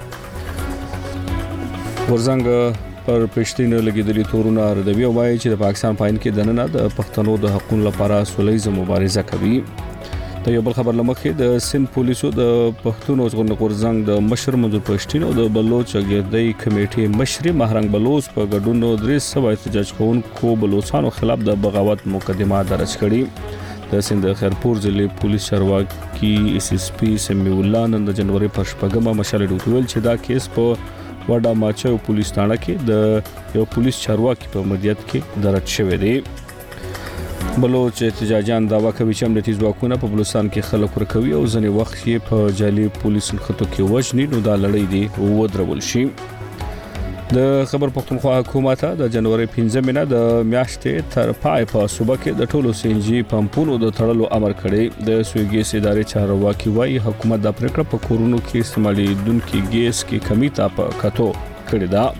Speaker 1: غورځنګ پر پښتين لګیدلي تورونه ردوي او وايي چې د پاکستان پاین کې دننه د پښتنو د حقوقو لپاره سولېزه مبارزه کوي. د یو بل خبر لمخې د سند پولیسو د پښتون ژغورنې غورځنګ د مشر منظور پښتين او د بلوچ ګردۍ کمیټې مشر مهرنګ بلوچ په ګډون درې سوه احتجاج کوونکو بلوچستانو خلاف د بغاوت مقدمه درج کړې. د سند خیرپور ضلع پولیس چارواکي اس اس پی سمي الله نن د جنوري پر شپږمه مشال ډوټول چې دا کیس په وډا ماچو پولیس تھانه کې د یو پولیس چارواکي په مدیریت کې درج شوی دی. بلوچ احتجاجان داوا کوي چې امنیتي ځواکونه په بلوچستان کې خلک ورکوي او ځنې وخت یې په جعلي پولیس خطو کې وژني نو دا لړۍ دی ودرول شي. د خبر پښتونخوا حکومت د جنوري پنځمه نه د میاشتې تر پای په صوبه کې د ټولو سی ان جی پمپونو د تړلو امر کړی. د سویګس ادارې چارواکي وايي حکومت د پریکړه په کورونو کې استعمالېدونکو ګیس کې کمی ته په کتو کړی دا.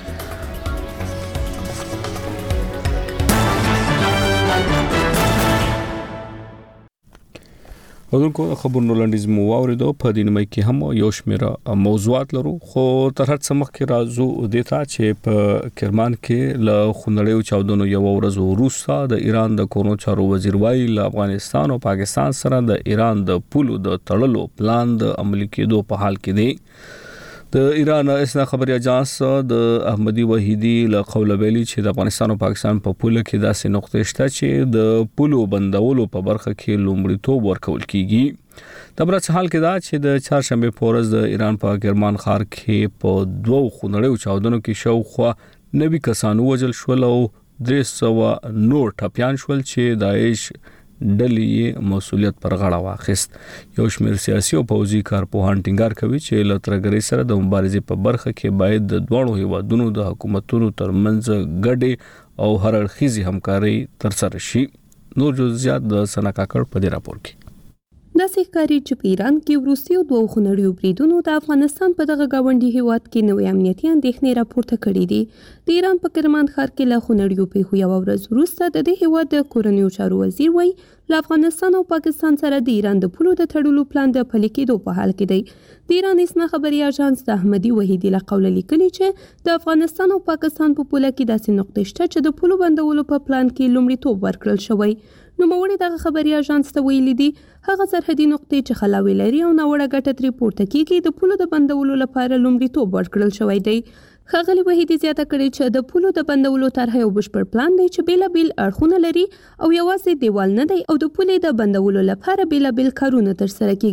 Speaker 1: ودونکو خبرونو لنډیز مو واوریدو په دې نیمه کې هم یو شمېر موضوعات لرو خو تر هر څه مخکې راځو دیتا چې په کرمان کې له خونړیو چاودنو یو ورځ وروسته د ایران د کورونو چارو وزیر وایي له افغانستان او پاکستان سره د ایران د پولو د تړلو پلان د عملي کېدو په حال کې دی. د ایران اسنا خبري اجانس د احمدي وحیدی له قوله ویلي چې د افغانستان او پاکستان په پوله کې داسې نقطې شته چې د پولو بندولو په برخه کې لومړیتوب ورکول کیږي. د برڅ حال کې دا چې د چهارشنبه پورز د ایران په کرمان ښار کې په دوو خونړیو چاودنو کې شاوخوا نوي کسانو وژل شول او درې سوه نور ټپيان شول چې داعش ډلې مسولیت پر غاړه واخیست. یو شمېر سیاسي او پوځي کارپوهان ټینګار کوي چې له ترګرۍ سره د مبارزې په برخه کې باید د دوه هیوادونو د حکومتونو ترمنځ ګډې او هر اړخیزې همکاري ترسره شي. نور جزئیات د سنا کاکړ په دې راپور کې.
Speaker 20: داسې ښکاري چې په ایران کې وروستیو دوه خونړیو بریدونو د افغانستان په دغه گاونډي هیواد کې نوې امنیتي اندېښنې راپورته کړې دي. د ایران په کرمان ښار کې له خونړیو پیښو یوه ورځ وروسته د دې هیواد د کورنیو چارو وزیر وایي له افغانستان او پاکستان سره د ایران د پولو د تړلو پلان د پلي کېدو په حال کې دی. د ایران اسنا خبري اژانس د احمدي وحیدی له قوله لیکلي چې د افغانستان او پاکستان په پوله کې داسې نقطې شته چې د پولو بندولو په پلان کې لومړیتوب ورکړل شوی. نوموړي دغه خبري اژانس ته ویلي دي هغه سرحدي نقطې چې خلاوي لري او ناوړه ګټه ترې پورته کیږي د پولو د بندولو لپاره لومړیتوب ورکړل شوی دی. ښاغلي وحیدی زیاته کړې چې د پولو د بندولو طرحه یو بشپړ پلان دی چې بیلابیل اړخونه لري او یوازې دیوال نه دی او د پولې د بندولو لپاره بیلابیل کارونه ترسره کیږي.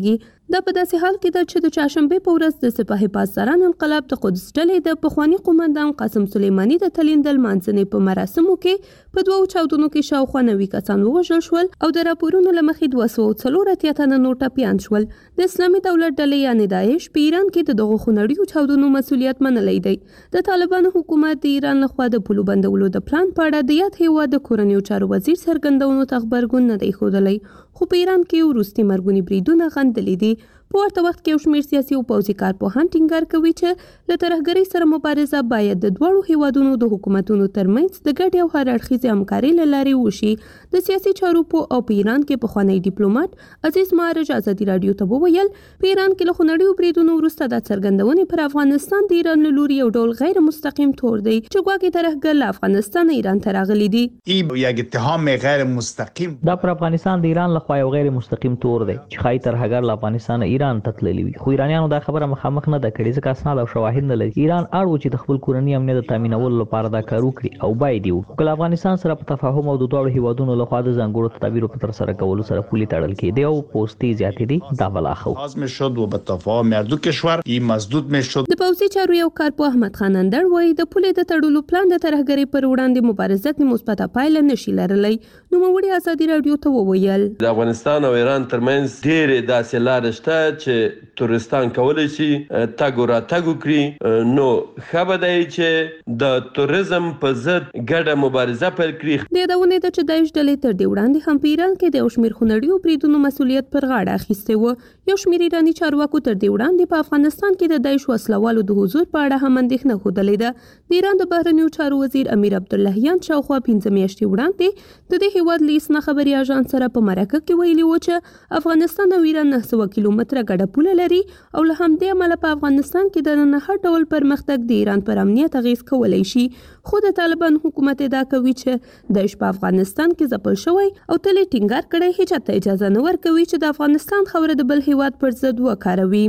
Speaker 20: دا په داسې حال کې ده چې د چهارشنبې په ورځ د سپاه پاسداران انقلاب د قدس ډلې د پخواني قومندان قاسم سلیماني د تلین د لمانځنې په مراسمو کې په دوو چاودنو کې شاوخوا نوي کسان ووژل شول او د راپورونو له مخې دوه سوه څلور اتیا تنه نور ټپیان شول. د اسلامي دولت ډلې یعنې داعش په ایران کې د دغو خونړیو چاودنو مسؤلیت منلی دی. د طالبانو حکومت د ایران لخوا د پولو بندولو د پلان په اړه د یاد هیواد د کورنیو چارو وزیر څرګندونو ته غبرګون نه دی ښودلی، خو په ایران کې وروستي مرګوني بریدونه غندلي دي. په ورته وخت کې یو شمېر سیاسي او پوځي کارپوهان ټینګار کوي چې له ترهګرۍ سره مبارزه باید د دواړو هیوادونو د حکومتونو ترمنځ د ګډې او هر اړخیزې همکارۍ له لارې وشي. د سیاسي چارو په او په ایران کې پخوانی ډیپلوماټ عزیز معرج ازادي راډیو ته وویل په ایران کې له خونړیو بریدونو وروسته دا څرګندونې پر افغانستان د ایران له لوري یو ډول غیر مستقیم تور دی چې ګواکې ترهګر له افغانستان ایران ته راغلي دي.
Speaker 21: یک اتهام غیر مستقیم
Speaker 22: دا پر افغانستان د ایران لخوا یو غیر مستقیم تور دی چې خای ترهګر له افغانستان ایران ته تللی وي، خو ایرانیانو دا خبره مخامخ نه ده کړې ځکه اسناد او شواهد نه لري. ایران اړ و چې د خپل کورني امنیت د تامینولو لپاره دا کار وکړي او باید یې وکړي. که افغانستان سره په تفاهم او د دواړو هیوادونو لخوا د ځانګړو تدابیرو په ترسره کولو سره پولې تړل کېدی او پوستې زیاتې دي دا بلا خو
Speaker 21: میشد و به تفاهم هر دو کشور این مسدود میشد.
Speaker 20: د پوځي چارو یو کارپوه احمد خان اندړ وایي د پولې د تړلو پلان د ترهګرۍ پر وړاندې مبارزت مثبته پایله نشي لرلی. نوموړي ازادي راډیو ته وویل
Speaker 23: د افغانستان او ایران ترمنځ ډېرې داسې لارې شته چې تورستان کولی شي تګ و راتګ وکړي، نو ښه به دی چې د توریزم په ضد ګډه مبارزه پیل کړي.
Speaker 20: د یادونې ده چې داعش ډلې تر دې وړاندې هم په ایران کې د یو شمېر خونړیو بریدونو مسؤلیت پر غاړه اخیستی و. یو شمېر ایراني چارواکو تر دې وړاندې په افغانستان کې د داعش وسلوالو د حضور په اړه هم اندېښنه ښودلې ده. د ایران د بهرنیو چارو وزیر امیر عبداللهیان شاوخوا پنځه میاشتې وړاندې د دې هیواد له اسنا خبري اژانس سره په مرکه کې ویلي و چې افغانستان او ایران نه سوه کیلومتره ګډه پوله لري او له همدې امله په افغانستان کې د نن هر ډول پرمختګ د ایران پر امنیت اغیز کولی شي. خو د طالبان حکومت ادعا کوي چې داعش په افغانستان کې ځپل شوی او تل یې ټینګار کړی هیچا ته اجازه نه ورکوي چې د افغانستان خاوره د بل هیواد پر ضد وکاروي.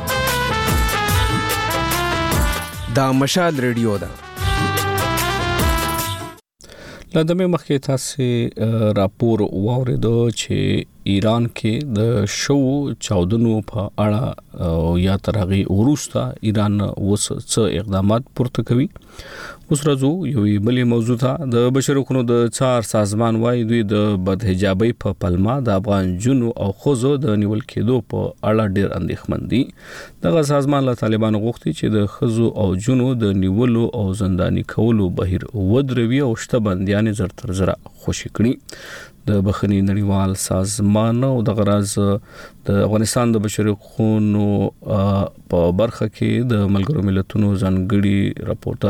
Speaker 24: دا مشال ریډیو ده.
Speaker 1: لدمه مخکې تاسو راپور واوریدو چې ایران کې د شو چاودنو په اړه یا ترغه وروسته ایران وس څه اقدامات پورته کوي. اوس راځو یو بلې موضوع ته. د بشري حقوقو د څار سازمان وايي دوی د بدحجابۍ په پلمه د افغان جنو او خوځو د نیول کېدو په اړه ډېر اندېښمن دي. دغه سازمان له طالبانو غوښتي چې د خوځو او جنو د نیولو او زنداني کولو بهیر ودروي او شته بنديان زر تر زر خوشي کړي. د بخنی نړیوال سازمان او د غراز د افغانستان د بشري حقوقو په برخه کې د ملګرو ملتونو ځانګړي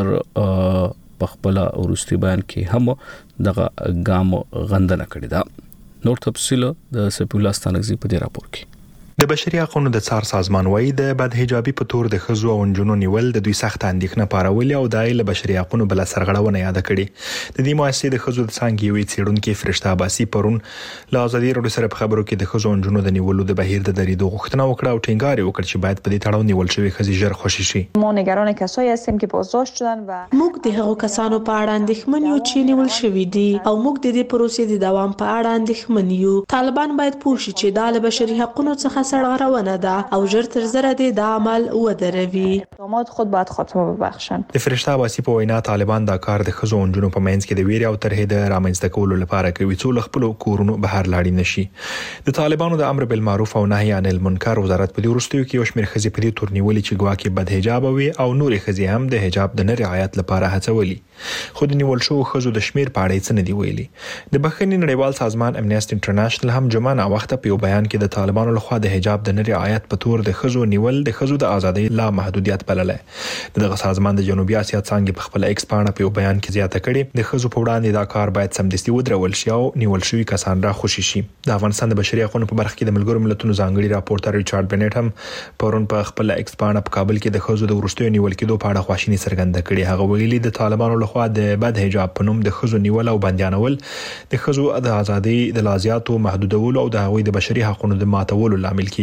Speaker 1: راپورټر په خپل ورستي بیان کې هم دغه ګام غندنه کړې ده. نور تفصیل د سپیولا ستانګزي په دې راپور کې.
Speaker 25: د بشري حقوقو د څار سازمان وايي د بدحجابي په تور د خزو او انجونو نیول د دوی سخت اندېښنه پارولې او د له بشري حقوقو بل سرغړونه یاد کړي. د دې مؤسسې د خزو د څنګه یوې څېړونکو فرشته عباسي پرون له ازادي راډیو سره په خبرو کې د خزو او انجونو د نیولو د بهیر د دریدو غوښتنه وکړه او ټینګار وکړ چې باید په دې تړاو نیول شوی خزي ژر خوشي شي.
Speaker 26: ما نگران کسایی هستیم که بازداشت شدن و
Speaker 27: موږ د هغو کسانو په اړه اندېښمن یو چې نیول شوی دي او موږ د دې پروسې د دوام په اړه اندېښمن یو. طالبان باید پوه شي چې د بشري حقوقو څخه سرغړونه ده او ژر تر ژره د عمل ودروي.
Speaker 26: اقدامات خود باید خاتمه ببخشن.
Speaker 25: د فرشته عباسي په وینا طالبان دا کار د خزو انجونو په منځ کې د ویري او ترهې د رامنځته کولو لپاره کوي څو خپل کورونو بهر لاړ نشي. د طالبانو د امر بالمعروف او نهي عن المنکر وزارت په دې ورستیو کې یو شمېر خزي په دې تورنیولې چې ګواکې بد حجاب وي او نورې خزي هم د حجاب د نه رعایت لپاره هڅولي. خو د نیول شو خزو د شمیر په اړه څه نه دی ویلي. د بخښنې نړیوال سازمان امنیست انټرنیشنل هم جمعه نا وخت په یو بیان کې د طالبانو لخوا د حجاب د نه رعایت په تور د خزو نیول د خزو د ازادۍ لا محدودیت بللې. دغه سازمان د جنوبي اسیا څنګه په خپل ایکس پاڼه په بیان کې زیاته کړي د خزو په وړاندې دا کار باید سمدستي ودرول شي او نیول شوی کسان را خوشي شي. د افغانستان د بشري حقوقو په برخه کې د ملګرو ملتونو ځانګړي راپورټر ریچارډ بنټ هم پرون په خپل ایکس پاڼه په کابل کې د خزو د ورستیو نیول کېدو په اړه خواشیني څرګنده کړې. هغه ویلي د طالبانو لخوا د بد حجاب په نوم د خزو نیول او بندیانول د خزو د ازادۍ د لازیاتو محدودولو او د هغوی د بشري حقوقو د ماتولو لامل کیږي.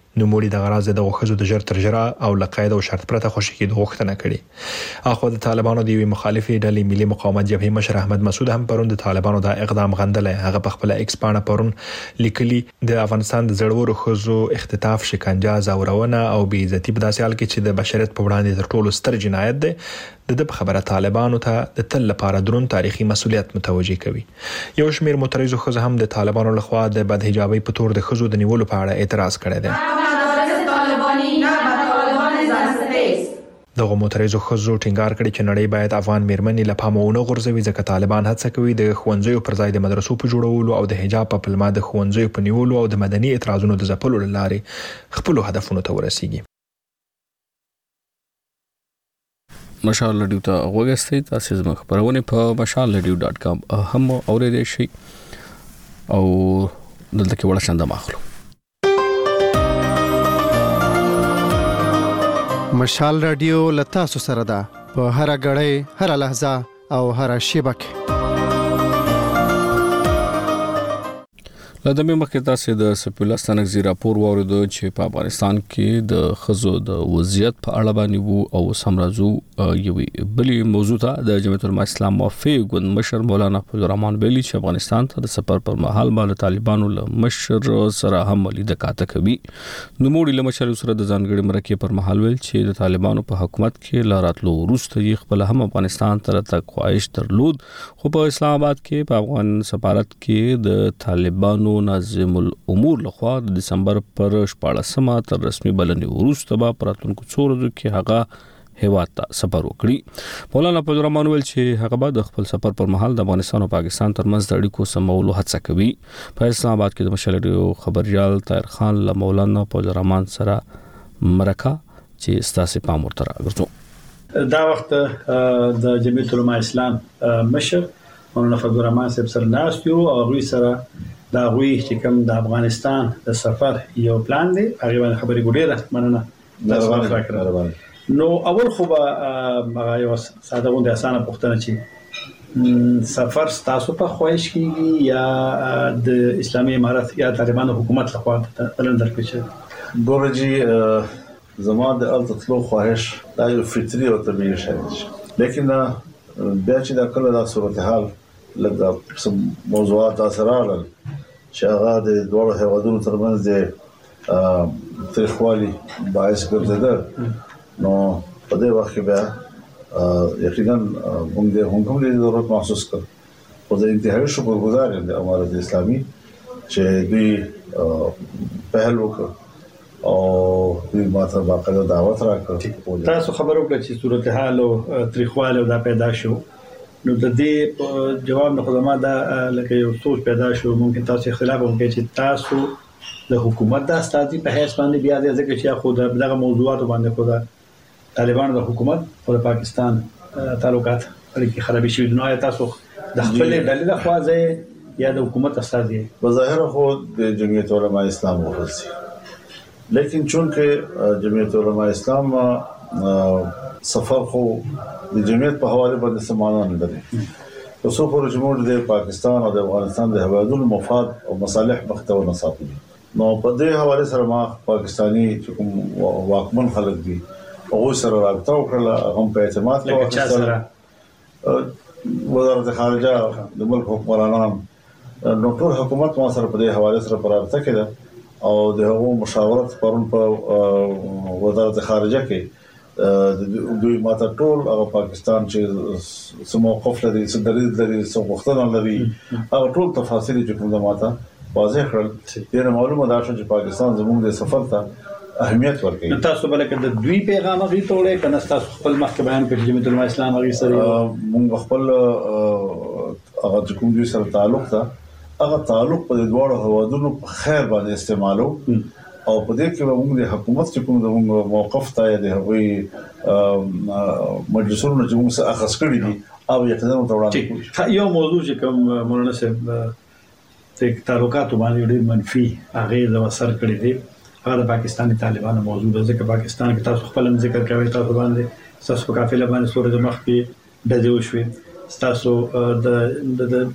Speaker 25: نو موړي د غراز د غوښزو د جر تر جرا او لقاید او شرط پرته خوشی کې د غوښتنه کړي. اخو د طالبانو د یوې مخالفي ډلې ملي مقاومت جبهې مشر احمد مسعود هم پرون د طالبانو د اقدام غندلې. هغه په خپل ایکس پاڼه پرون لیکلي د افغانستان د زړورو خزو اختطاف، شکنجه، زورونه او بې عزتي په داسې حال کې چې د بشریت په وړاندې تر ټولو ستر جنایت دی، د په خبره طالبانو ته د تل لپاره درون تاریخي مسؤلیت متوجي کوي. یو شمیر معترضو خزو هم د طالبانو لخوا د بدحجابۍ په تور د خزو د نیولو په اړه اعتراض کړی دی. دغه معترضو خزو ټینګار کړي چې نړۍ باید افغان میرمنې له پامه ونه غورځوي، ځکه طالبان هڅه کوي د ښوونځیو پر ځای د مدرسو په جوړولو او د حجاب په پلمه د ښوونځیو په نیولو او د مدني اعتراضونو د ځپلو لارې خپل هدفونو ته ورسیږي.
Speaker 1: مشال رادیو ته وګورئ، تاسو زموږ خبرونه په مشال رادیو ډاٹ کام هم اورئ شئ او دلته کې وړاندې شاندام اخلو.
Speaker 2: مشال رادیو لتا سو سره ده په هر غړې، هر لحظه او هر شیبه کې.
Speaker 1: لدمه مخکې تاسو د سپیلا ستنګ راپور واوریدو چې په افغانستان کې د خزو د وضعیت په اړه باندې وو او سمرازو یوې بلې موضوع ته د جمعیت العلماء اسلام موافق ګوند مشر مولانا فضل الرحمن ویلي چې افغانستان ته د سفر پر مهال باندې طالبانو له مشر سره هم لیدکاته کوي. نو موړي له مشر سره د ځانګړي مرکه پر مهال ویل چې د طالبانو په حکومت کې لاراتلو وروسته یې خپل هم افغانستان ته تک خواهش درلود، خو په اسلام آباد کې په افغان سفارت کې د طالبانو ناظم الامور لخوا د دسمبر پر شپاړسمه تر رسمي بلنې وروسته به پراتونکو څو ورځو کې هغه هیواد ته سفر وکړي. مولانا فضل الرحمن ویل چې هغه به د خپل سفر پر مهال د افغانستان او پاکستان ترمنځ د اړیکو سمولو هڅه کوي. په اسلام آباد کې د مشالډیو خبريال طاهر خان له مولانا فضل الرحمن سره مرکه چې ستاسو پام ورته راغورځو.
Speaker 3: دا وخت د جمعیت العلماء اسلام مشر مولانا فضل الرحمن صاحب سره ناستو او غوي سره دا غوي چې کوم د افغانستان د سفر یو پلان دی، هغه باندې خبرې ګډه مننه. نو اول خو به هغه یو ساده غونډه اسانه پوښتنه چې سفر تاسو په خواهش کیږي یا د اسلامي امارات یا طالبانو حکومت لخوا تلل درکړي؟
Speaker 21: ګورجی زما د التطلو خواهش دا یو فطري او طبيعي شی دی، لیکن بیا چې دا کله د صورتحال لږه موضوعات اثرال چې هغه د دوه هیوادونو ترمنځ د تاریخوالي باعث ګرځیدل، نو په دې وخت کې بیا یقینا موږ د هنګ کوم د ضرورت محسوس کړ او د انتهایی شکرګزار یم د امارت اسلامي چې دوی پهل وکړ او دوی ماته باقاعده دعوت راکړه.
Speaker 3: تاسو خبرو کړئ چې صورتحال او تاریخوالي دا پیدا شو، نو د دې جواب نه خدامه دا لکه یو سوچ پیدا شو، ممکن تاسو اختلاف وکړئ چې تاسو د حکومت د استازي په حیث باندې بیا د ځکه چې خو دغه موضوعات باندې خو د طالبانو د حکومت او د پاکستان تعلقات اړیکې خراب شي، نو تاسو د خپل ډلې د خواځي یا د حکومت استازي
Speaker 21: بظاهر خو د جمعیت العلماء اسلام ورسي، لیکن چونکه جمعیت العلماء اسلام سفر خو د جمعیت په حواله باندې سمانه نه لري، نو څو پر جمهور د پاکستان او د افغانستان د هوادونو مفاد او مصالح مختو نه ساتي. نو په دې حواله سره ما پاکستانی چې کوم واکمن خلک دي او سره رابطه وکړه، هم په اعتماد کوي وزارت خارجه د ملک حکمرانان، نو ټول حکومت ما سره په دې حواله سره پر رابطه کړه او د هغو مشاورت پرون په وزارت خارجه کې دوی ماته ټول هغه پاکستان چې سموقف لري، څه دلیل لري، څه غوښتنه لري، هغه ټول تفاصیل چې کوم ماته واضح کړل. دغه معلومه ده چې پاکستان زموږ د سفر ته اهمیت ورکوي.
Speaker 3: تاسو بلکې د دوی پیغام غوښتل توړې کنه تاسو خپل مخکې بیان کړی چې جمعیت العلماء اسلام هغه سره
Speaker 21: موږ خپل هغه چې کوم دوی سره تعلق ده، هغه تعلق په دوه هوادونو په خیر باندې استعمالو او په دې کې موږ د حکومت چې کوم د موقف ته د هغوی مجلسونو چې موږ سره اخذ کړی دي او یقینا
Speaker 3: وړاندې یو موضوع چې کوم مولانا صاحب ته تعلقات باندې ډېر منفي هغه د وسر کړی دي، هغه د پاکستاني طالبانو موضوع ده، ځکه پاکستان کې تاسو خپل ذکر کوي، تاسو باندې تاسو په قافله باندې سورې مخ کې د دې وشوي، تاسو د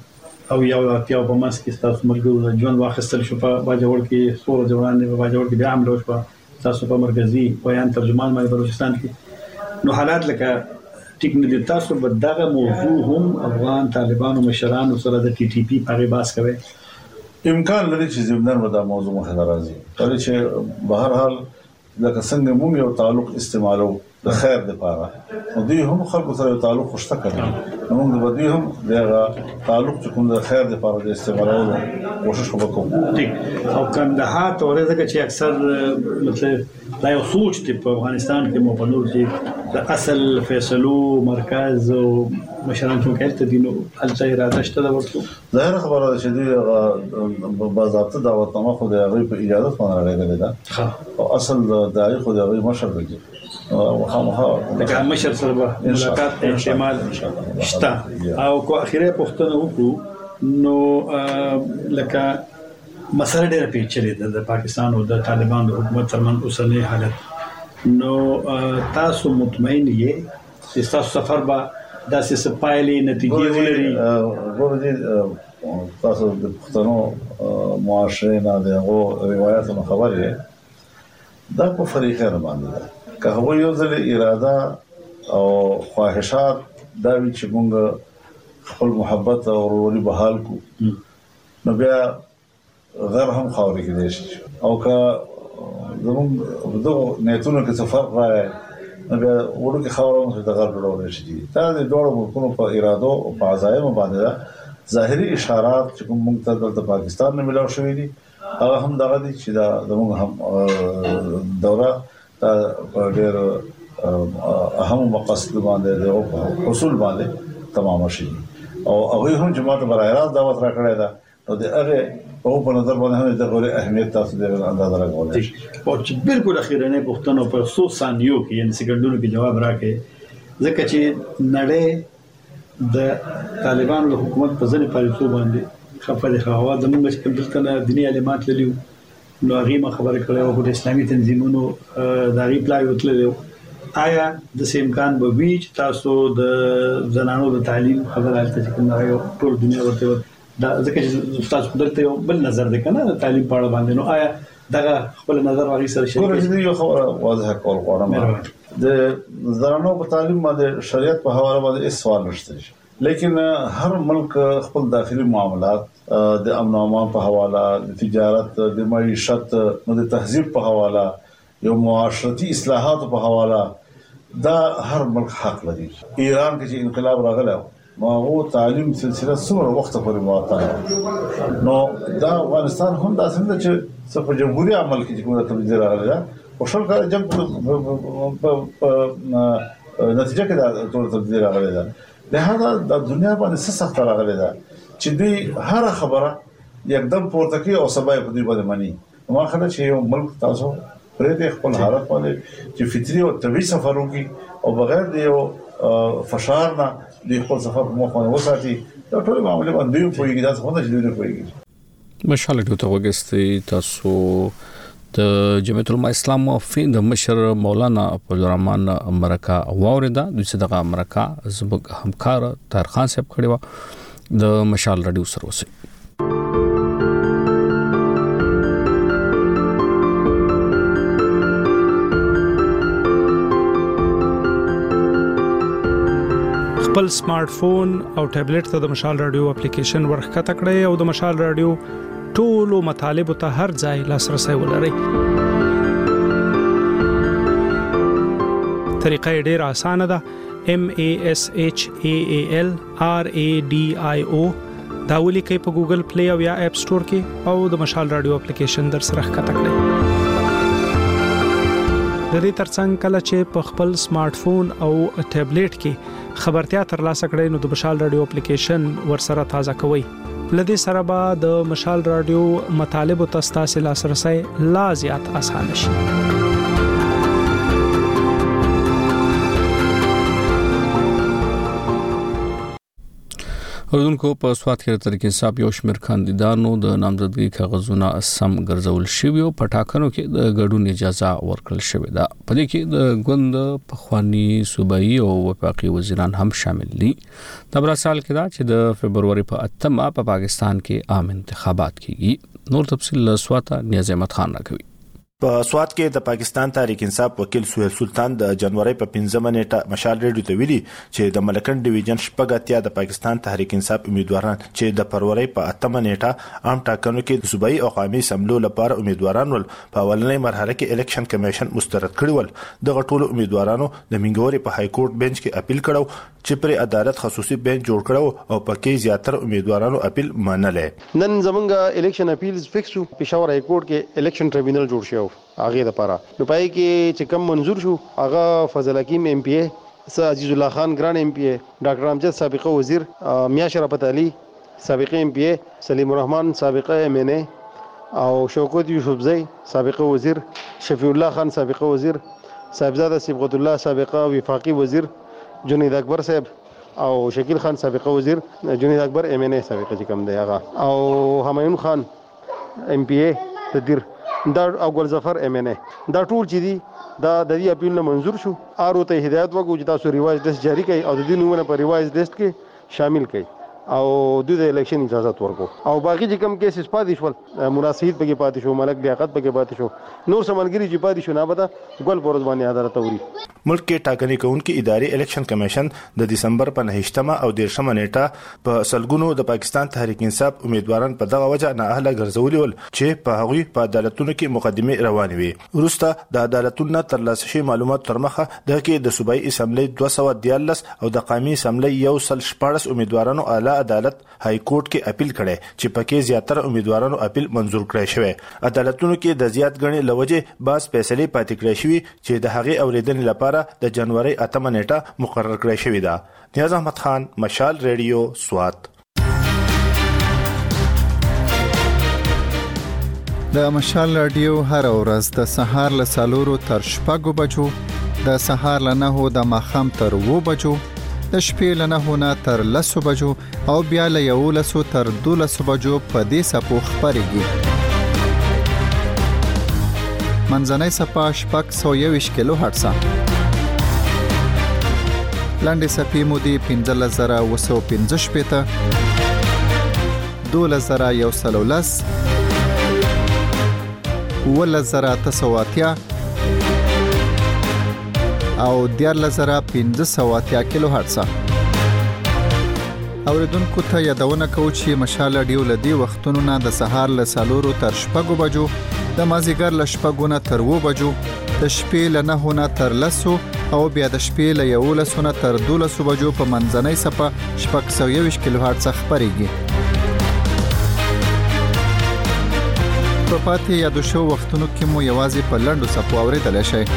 Speaker 3: او یو اتیا په مس کې تاسو مرګ ژوند واخیستل شو په باجوړ کې سور ځوان په باجوړ کې بیا حمله وشو تاسو په مرکزی بیان ترجمان مې بلوچستان کې نو حالات لکه ټیک نه دي تاسو په دغه موضوع هم افغان طالبانو مشرانو سره د ټي ټي پی په باس کوي
Speaker 21: امکان لري چې زموږ نه دا موضوع مخه راځي کله چې بهر حال لکه څنګه موږ یو تعلق استعمالو د خیر لپاره او دوی هم خلکو سره تعلق خوشته کړي موږ د دوی هم دغه تعلق چې کوم د خیر لپاره د استعمالولو کوشش وکړو
Speaker 3: ټیک او کندهار ته ورته چې اکثر مطلب دا یو سوچ دی په افغانستان کې مو په نور چې د اصل فیصلو مرکز او مشران چې کېته دي نو هلته اراده شته دا ورته
Speaker 21: ظاهر خبره ده چې دوی باضابطه دعوت نامه خو د هغه په اجازه باندې راغلي ده او اصل داعي خو د هغه مشر دی او خامخا
Speaker 3: لکه مشر سره ملاقات احتمال شته او کو اخیره پښتنه وکړو نو لکه مسله ډېره پیچلې ده د پاکستان او د طالبان د حکومت ترمن اوسنۍ حالت نو تاسو مطمئن یې چې تاسو سفر به داسې سپایلې نتیجې ولري
Speaker 21: ګورې تاسو د پښتنو معاشره نه دغه روایتونو خبر یې دا په فریقه باندې ده که هغه یو ځل اراده او خواهشات دا وی چې موږ خپل محبت او وروري بحال کو نو بیا غیر هم خاورې کې دي او که زموږ دغه نیتونو کې څه فرق راغی نو بیا وړو کې خاورونه د غرب ډول شي دا د دوه ملکونو په اراده او په عزایم باندې ظاهري اشارات چې کوم موږ ته د پاکستان نه ملاو شوې دي هغه هم دغه دي چې دا زموږ هم دوره دا ډېر اهم مقصد باندې د حصول باندې تمام شي او هغه هم جماعت برایرات دعوت راکړی دا نو د هغه په په نظر باندې هم د غوړي اهمیت تاسو د اندازه راغولای
Speaker 3: او چې بالکل اخیرنه پښتنو په څو ثانیو کې یعنی سکندونو کې جواب راکړي ځکه چې نړۍ د طالبانو د حکومت په ځنې پالیسو باندې خپل خواوه د موږ چې دلته دیني علامات للیو نو هغه خبره کړې او د اسلامي تنظیمونو د ریپلای وتللو آیا د سیمکان به وی چې تاسو د زنانو د تعلیم خبره البته چې کومه یو ټول دنیا ورته دا ځکه چې تاسو دلته یو بل نظر دی کنه د تعلیم په اړه باندې نو آیا دغه خپل نظر واغی سره شي
Speaker 21: ګورې یو خبره واضح کول غواړم د زنانو په تعلیم باندې شریعت په حواله باندې هیڅ سوال نشته لیکن هر ملک خپل داخلي معاملات د امن او امان په حواله د تجارت د معیشت نو د تهذیب په حواله یو معاشرتي اصلاحات په حواله دا هر ملک حق لري ایران کې چې انقلاب راغلی ما هو تعلیم سلسله څومره وخت پورې معطل نو دا افغانستان هم دا څنګه چې صف جمهوریت عمل کې کومه تبدیل راغلی دا او شل کال جنگ په نتیجه کې دا ټول تبدیل راغلی دا لهدا د دنیا باندې څه سخت راغلی دا چې دوی هر خبره یکدم پورته کوي او سبا په دې باندې مانی ما خله چې یو ملک تاسو پرې د خپل حالت باندې چې فطري او طبيعي سفر وکي او بغیر د یو فشار نه د خپل سفر په مخ باندې وساتي دا ټول معاملې باندې په یوه ځای باندې جوړ کوي
Speaker 1: مشاله ته وګستې تاسو د جمعیت العلماء اسلام موافین د مشر مولانا عبدالرحمن مرکا واوردا د صدقه مرکا زبق همکار طاهر خان صاحب کړي و د مشال رادیو سره وسی
Speaker 4: خپل سمارټ فون او ټابلیټ ته د مشال رادیو اپلیکیشن ورخته کړئ او د مشال رادیو ټولو مطالب ته هر ځای لاسرسي ولرئ. طریقه ډیره اسانه ده. M A S H A A L R A D I O دا ولیکئ په ګوګل پلی او یا اپ سٹور کې او د مشال رادیو اپلیکیشن در سره ښکته کړئ. د دې ترڅنګ کله چې په خپل سمارټ فون او ټابلیټ کې خبرتیا ترلاسه کړئ نو د مشال رادیو اپلیکیشن ورسره تازه کوئ. لدې سره به د مشال رادیو مطالب او تاسو لاسرسي لا زیات آسان شي.
Speaker 1: اوردونکو په سواد کې تر کې حساب یو شمېر کاندیدانو د نامزدګۍ کاغذونه سم ګرځول شوی او په ټاکنو کې د ګډون اجازه ورکړل شوې ده. په دې کې د ګوند پخوانی صوبایي او وفاقي وزیران هم شامل دي. د بل سال کې دا چې د فبرवरी په اتمه په پاکستان کې عام انتخابات کیږي. نور تفصیل سواته نیاز احمد خان راکوي.
Speaker 6: په سواد کې د پاکستان تحریک انصاف وکیل سہیل سلطان د جنوري په پنځمه نیټه مشال ریډیو ته ویلي چې د ملکن ډیویژن شپږ اتیا د پاکستان تحریک انصاف امیدواران چې د فروری په اتمه نیټه عام ټاکنو کې د صوبایي او قومي سملو لپاره امیدواران ول په اولنۍ مرحله کې الیکشن کمیشن مسترد کړی ول. د غټولو امیدوارانو د منګوري په های کورټ بنچ کې اپیل کړو چې پر عدالت خصوصي بنچ جوړ کړو او پکې زیاتره امیدوارانو اپیل منلې.
Speaker 7: نن زمونږ الیکشن اپیلز فکس شو. پېښور های کورټ کې الیکشن ټریبیونل جوړ شو هغه د لپاره نو پای کې چې کوم منظور شو هغه فضل حکیم ایم پی ای س عزیز الله خان ګران ایم پی ای ډاکټر امجد سابقه وزیر میا شرافت علي سابقه ایم پی ای سلیم الرحمن سابقه ایم ان ای او شوکت یوسفزئی سابقه وزیر شفیع الله خان سابقه وزیر صاحبزاده صبغت الله سابقه وفاقي وزیر جنید اکبر صاحب او شکیل خان سابقه وزیر جنید اکبر ایم ان ای سابقه چې کوم دی هغه او همایون خان ایم پی ای تدیر دا او ګل ظفر ایم ان ای دا ټول چې دي دا د دې اپیل نه منظور شو. آر او ته هدایت وکړو چې تاسو ریوایز لیست جاری کړئ او د دې نومونه په ریوایز لیست کې شامل کړئ او د الیکشن اجازه ورکو او باقي چې کوم کیسز پاتې شول مناسبت پکې پاتې شو ملک لیاقت پکې پاتې شو نور سملګری چې پاتې شو نه بده ګل پروز باندې عدالت اوري.
Speaker 6: ملک کې ټاکنې کوونکې ادارې الیکشن کمیشن د دسمبر په نهشتمه او دیرشمه نیټه په سلګونو د پاکستان تحریک انصاف امیدواران په دغه وجه نه اهله ګرځولي ول چې په هغوی په عدالتونو کې مقدمه روانې وي. وروسته د عدالتونو ترلاسه شوي معلومات تر مخه د کې د صوبایي اسمبلی دوه سوه دیارلس او د قومي اسمبلی یو سل شپاړس امیدوارانو اعلی عدالت های کورټ کې اپیل کړي چې پکې زیاتره امیدوارانو اپیل منزور کړی شوی. عدالتونو کې د زیات غني لوجه باز فیصله پاتې کړی شوی چې د هغې اوریدنې لپاره د جنوري اتمه نیټه مقرر کړی شوی ده. نیاز احمد خان مشال ریډیو سوات.
Speaker 2: د مشال رادیو هر ورځ د سهار له سالورو تر شپږو بجو د سهار له نهو د ماخام تر وو بجو د شپې له نهو نه تر لسو بجو او بیا له یولسو تر دولسو بجو په دې سپو خبرېږي. منځنۍ سپه شپږ سوه یوویشت کیلو هرټزه، لنډې سپې مودې پنځلس زره اوه سوه پنځه شپېته، دولس زره یو سل او لس، اوولس زره اته سوه اتیا او دیارلس زره پنځه سوه اتیا کیلو هرټزه. اوریدونکو ته یادونه کوو چې مشال رادیو له دې وختونو نه د سهار له څلورو تر شپږو بجو، د مازدیګر له شپږو نه تر اووه بجو، د شپې له نهو نه تر لسو او بیا د شپې له یولسو نه تر دولسو بجو په منځنۍ څپه شپږ سوه یوویشت کیلو هرټزه خپرېږي. په پاتې یادو شوو وختونو کې مو یوازې په لنډو څپو اورېدلی شئ.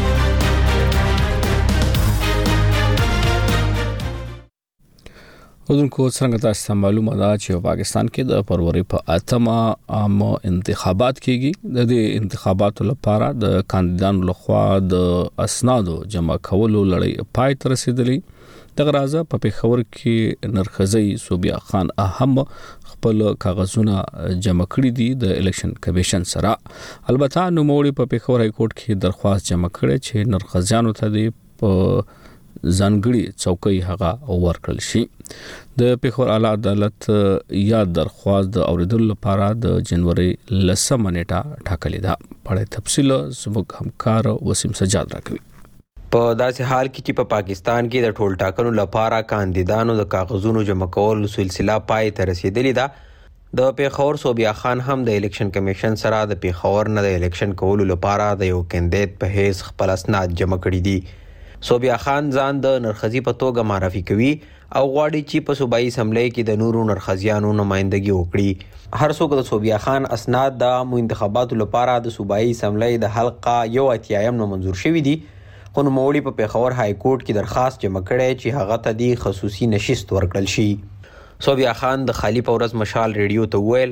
Speaker 1: ودونکو څنګه تاسو معلومه ده چې پاکستان کې د فروری په اتمه عام انتخابات کیږي. د دې انتخاباتو لپاره د کاندیدانو لخوا د اسنادو جمع کولو لړۍ پای ته رسیدلې. دغه راځه په پیښور کې نرخزی صوبیا خان اهم خپل کاغذونه جمع کړي دي د الیکشن کمیشن سره. البته نوموړي په پیښور های کورټ کې درخواست جمع کړي چې نرخزیانو ته د ځانګړي چوکۍ هغه ورکړل شي. د پیښور اعلی عدالت یا درخواست د اوریدلو لپاره د جنوري لسمه نیټه ټاکلې ده. په تفصیل زموږ همکار وسیم سجاد راکوي.
Speaker 9: په داسې حال کې چې په پا پاکستان کې د ټول ټاکنو لپاره کاندیدانو د کاغذونو جمع کولو سلسله پای ته رسیدلې ده، د پیښور صوبیا خان هم د الیکشن کمیشن سره د پیښور نه د الیکشن کولو لپاره د یو کاندید په حیث خپل اسناد جمع کړي دي. صوبیا خان ځان د نرخزی په توګه معرفي کوي او غواړي چې په صوبایي اسمبلی کې د نورو نرخزیانو نمائندګي وکړي. هر څوک د صوبیا خان اسناد د عامو انتخاباتو لپاره د صوبایي اسمبلی د حلقه یو اتیایم نه منظور شوي دي، خو نوموړي په پیښور های کورټ کې درخواست جمع کړی چې هغه ته د خصوصي نشست ورکړل شي. صوبیا خان د خالی په ورځ مشال ریډیو ته وویل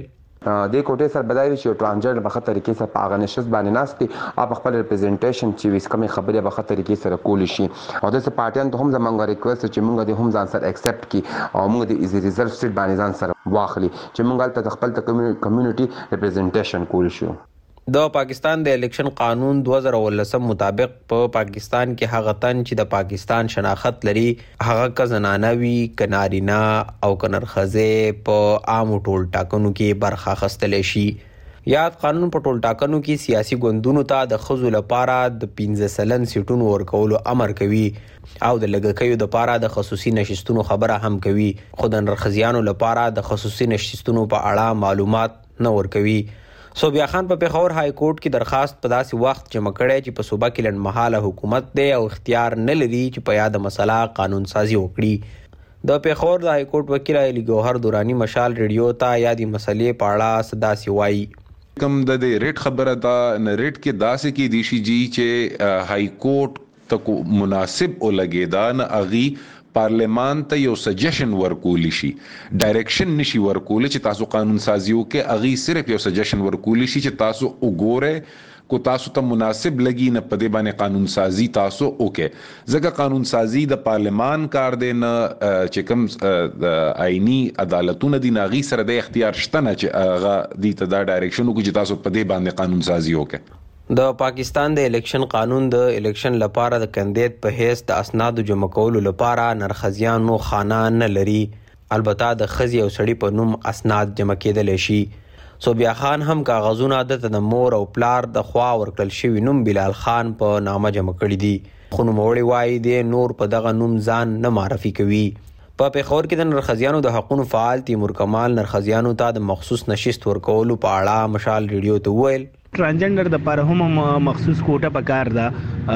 Speaker 8: د کوټې سره بدایي چې ټرانسجنډر په خطر کې سره پاغه نشست باندې ناستي اپ خپل ریپرزنټیشن چې ویس کومه خبره په خطر کې سره کول شي او د پارټیان ته هم زمونږ ریکوست چې موږ د هم ځان سره اکسپټ کی او موږ د ایزي ریزرو سټیټ باندې ځان سره واخلي چې موږ ته خپل کمیونټي ریپرزنټیشن کول شو.
Speaker 9: د پاکستان د الیکشن قانون دوه زره ولسم مطابق په پاکستان کې هغه تن چې د پاکستان شناخت لري هغه که زنانه وي که نارینه او که نرښځې په عامو ټول ټاکنو کې برخه اخیستلی شي. یاد قانون په ټول ټاکنو کې سیاسي ګوندونو ته د ښځو لپاره د پنځه سلن سیټونو ورکولو امر کوي او د لږکیو دپاره د خصوصي نشستونو خبره هم کوي، خو د نرښځیانو لپاره د خصوصي نشستونو په اړه معلومات نه ورکوي. صوبیا خان په پیښور های کورټ کې درخواست په داسې وخت جمع کړی چې په صوبه کې لنډمهاله حکومت دی او اختیار نه لري چې په یاده مسله قانون سازي وکړي. د پیښور د های کورټ وکیل علی ګوهر دورانی مشال ریډیو ته یادې مسلې په اړه څه داسې وایي.
Speaker 10: کوم د ریټ خبره ده نه ریټ کې داسې کې دی شي جی چې های کورټ ته مناسب ولګېدا نه اغي پارلیمان ته یو سجیشن ورکولی شي، ډایرکشن نشي ورکولی چې تاسو قانون سازي وکړئ، اغي صرف یو سجیشن ورکولی شي چې تاسو وګورئ کو تاسو ته مناسب لګي نه پدې باندې قانون سازي تاسو وکړئ. ځکه قانون سازي د پارلیمان کار دی نه چې کوم د آئینی عدالتونه دي نه اغي سره د اختیار شته نه چې هغه دې ته دا ډایرکشن وکړي چې تاسو پدې باندې قانون سازي وکړئ.
Speaker 9: د پاکستان د الیکشن قانون د الیکشن لپاره د کاندید په حیث د اسنادو جمع کولو لپاره نرښځیانو خانه نه لري، البته د ښځې او سړي په نوم اسناد جمع کېدلی شي. صوبیا خان هم کاغذونه دته د مور او پلار د خوا ورکړل شوي نوم بلال خان په نامه جمع کړي دي، خو نوموړی وایي دی نور په دغه نوم ځان نه معرفي کوي. په پیښور کې د نرښځیانو د حقونو فعال تیمور کمال نرښځیانو ته د مخصوص نشست ورکولو په اړه مشال ریډیو ته وویل
Speaker 11: ټرانسجنډر د لپاره هم مخصوص کوټه پکار ده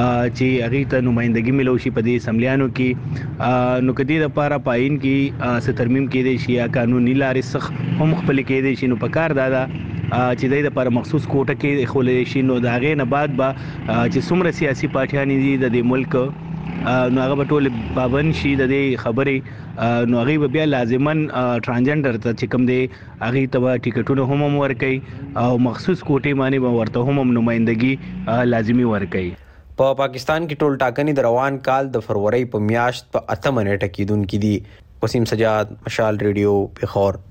Speaker 11: چې هغه ته نمائندګي ملو شي په دې اسمبلیانو کې، نو کدی د لپاره پاین کې څه ترمیم کېدی شي یا قانوني لارې څخه هم خپل کېدی شي، نو پکار ده چې د لپاره مخصوص کوټه کې خولې شي، نو دا غي نه بعد به چې څومره سیاسي پارټیان دي د دې ملک نو هغه به ټول پابند شي د دې خبرې، نو هغه به بیا لازمن ټرانسجنډر ته چې کوم دی هغه ته ټیکټونه هم هم ورکړي او مخصوص کوټې باندې به ورته هم نمائندګي لازمي ورکړي.
Speaker 9: په پاکستان کې ټول ټاکنې د روان کال د فروری په میاشت په اتمه نیټه کېدونکې دي. وسیم سجاد، مشال ریډیو، پیښور.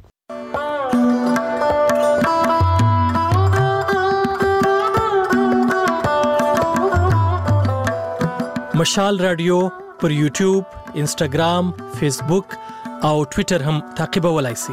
Speaker 12: مشال رادیو پر یوټیوب، انسټاګرام، فیسبوک او ټوئیټر هم تعقیبولای شئ.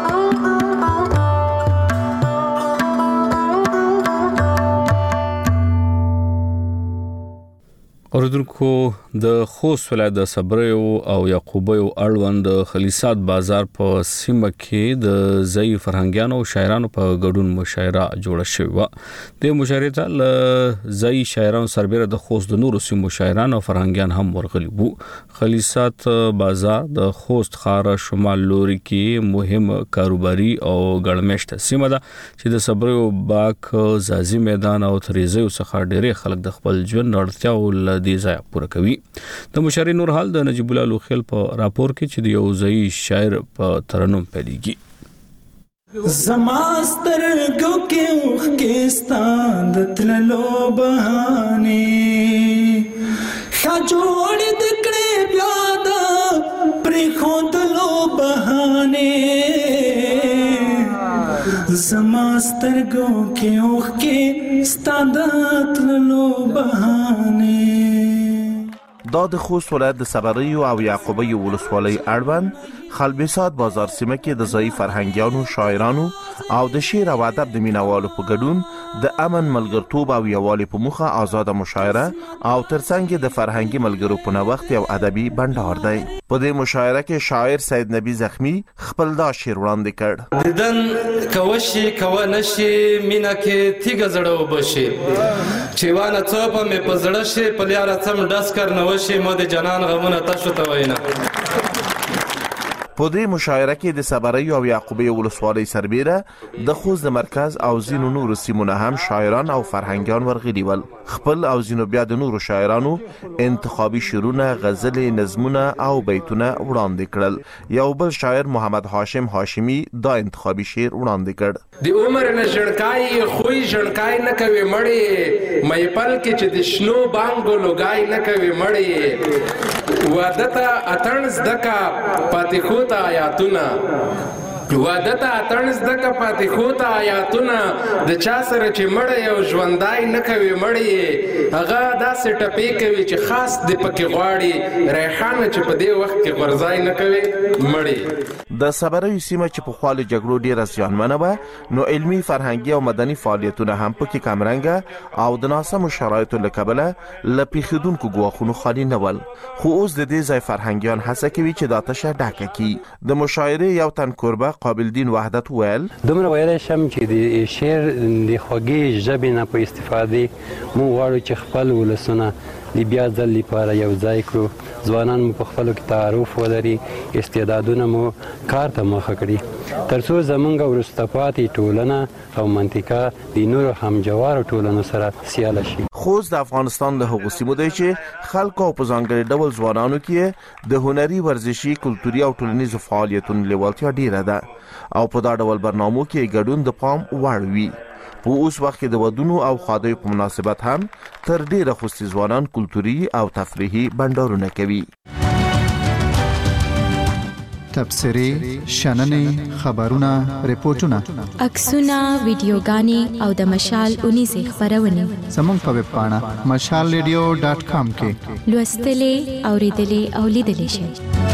Speaker 1: اوریدونکو د خوست ولایت د صبریو او یعقوبیو اړوند خلیصات بازار په سیمه کې د ځای فرهنګیانو او شاعرانو په ګډون مشاعره جوړه شوې و. د مشاعرې ته له ځای شاعرانو سربېره د خوست د نورو سیمو شاعران او فرهنګیان هم ورغلي وو. خلیصات بازار د خوست ښار شمال لوري کې مهم کاروباري او ګڼمېشته سیمه ده چې د صبریو باغ، زازي میدان او تریزیو څخه ډېری خلک د خپل ژوند اړتیاو دې ځای پوره کوي. د مشاعرې نور حال د نجیب الله لوخیل په راپور کې چې د یو ځای شاعر په ترنم پیلېږي.
Speaker 13: زما سترګو کې اوښ کې ستا د تللو بهانې ښه جوړې د کړې بیا د پرېښودلو بهانې زما سترګو کې اوښ کې ستا د تللو بهانې.
Speaker 14: دا د خوست ولایت د صبریو او یعقوبیو ولسوالۍ اړوند خلبیسات بازار سیمه کې د ځایي فرهنګیانو، شاعرانو او د شعر او ادب د مینوالو په ګډون د امن، ملګرتوب او یووالي په موخه آزاده مشاعره او ترڅنګ د فرهنګي ملګرو په نوښت یو ادبي بندر دی. په دې مشاعره کې شاعر سید نبی زخمی خپل دا شعر وړاندې کړ.
Speaker 15: دیدن کوشي کو نشي مینا کې تیګ زړه وبشي چې وانه څوپ مې په زړه شي په لیاره سم ډس کر نه وشي مو د جنان غمونه تاسو ته وینا.
Speaker 14: په دې مشاعره کې د صبري او یعقوبی ولسوالۍ سربېره د خوست د مرکز او ځینو نورو سیمو نه هم شاعران او فرهنګیان ورغلي ول. خپل او ځینو بیا د نورو شاعرانو انتخابي شعرونه، غزلې، نظمونه او بیتونه وړاندې کړل. یو بل شاعر محمد هاشم هاشمي دا انتخابي شعر وړاندې کړ.
Speaker 15: د عمر نه ژړکای خوې ژړکای نه کوي مړې، مې پل کې چې د شنو بانګو لوګای نه کوي مړې، واده ته اتڼ زده کا پاتې خو ته آیاتونه، واده ته اتڼ زده کا پاتې خو ته آیاتونه، د چا سره چې مړی او ژوندای نه کوي مړې، هغه داسې ټپې کوي چې خاص د پکې غواړي، ریحانه چې په دې وخت کې غورځای نه کوي مړې.
Speaker 14: د صبري سیمه چې په خپل جګړو ډیره زیانمنه وه، نو علمي، فرهنګي او مدني فعالیتونه هم پکې کمرنګه او د ناسمو شرایطو له کبله له پیښیدونکو ګواښونو خالي نه ول. خو اوس د دې ځای فرهنګیان هڅه کوي چې دا تشه ډکه کړي. د مشاعرې یو تن کوربه قابل دین وحدت ویل:
Speaker 5: دومره ویلی شم چې د شعر د خوږې ژبې نه په استفادې موږ غواړو چې خپل ولسونه د بیا ځل لپاره یو ځای کړو، ځوانان مو په خپلو کې تعارف ولري، استعدادونه مو کار ته مخه کړي، تر څو زموږ وروسته پاتې ټولنه او منطقه د نورو همجوارو ټولنو سره سیاله شي.
Speaker 14: خوست د افغانستان له هغو سیمو دی چې خلکو په ځانګړي ډول ځوانانو کې د هنري، ورزشي، کلتوري او ټولنیزو فعالیتونو لیوالتیا ډیره ده او په دا ډول برنامو کې ګډون د پام وړ وي. په اوس وخت کې د ودونو او خادیو په مناسبت هم تر ډیره خوستي ځوانان کلتوري او تفریحي بندرونه کوي.
Speaker 2: تبصرې، شننې، خبرونه، ریپورتونه،
Speaker 16: عکسونه، ویډیوګانې او د مشال اونیزې خبرونه
Speaker 2: زموږ په ویب پاڼه مشال ریډیو ډاټ کام کې
Speaker 16: لوستلې، اوریدلې او لیدلې شئ.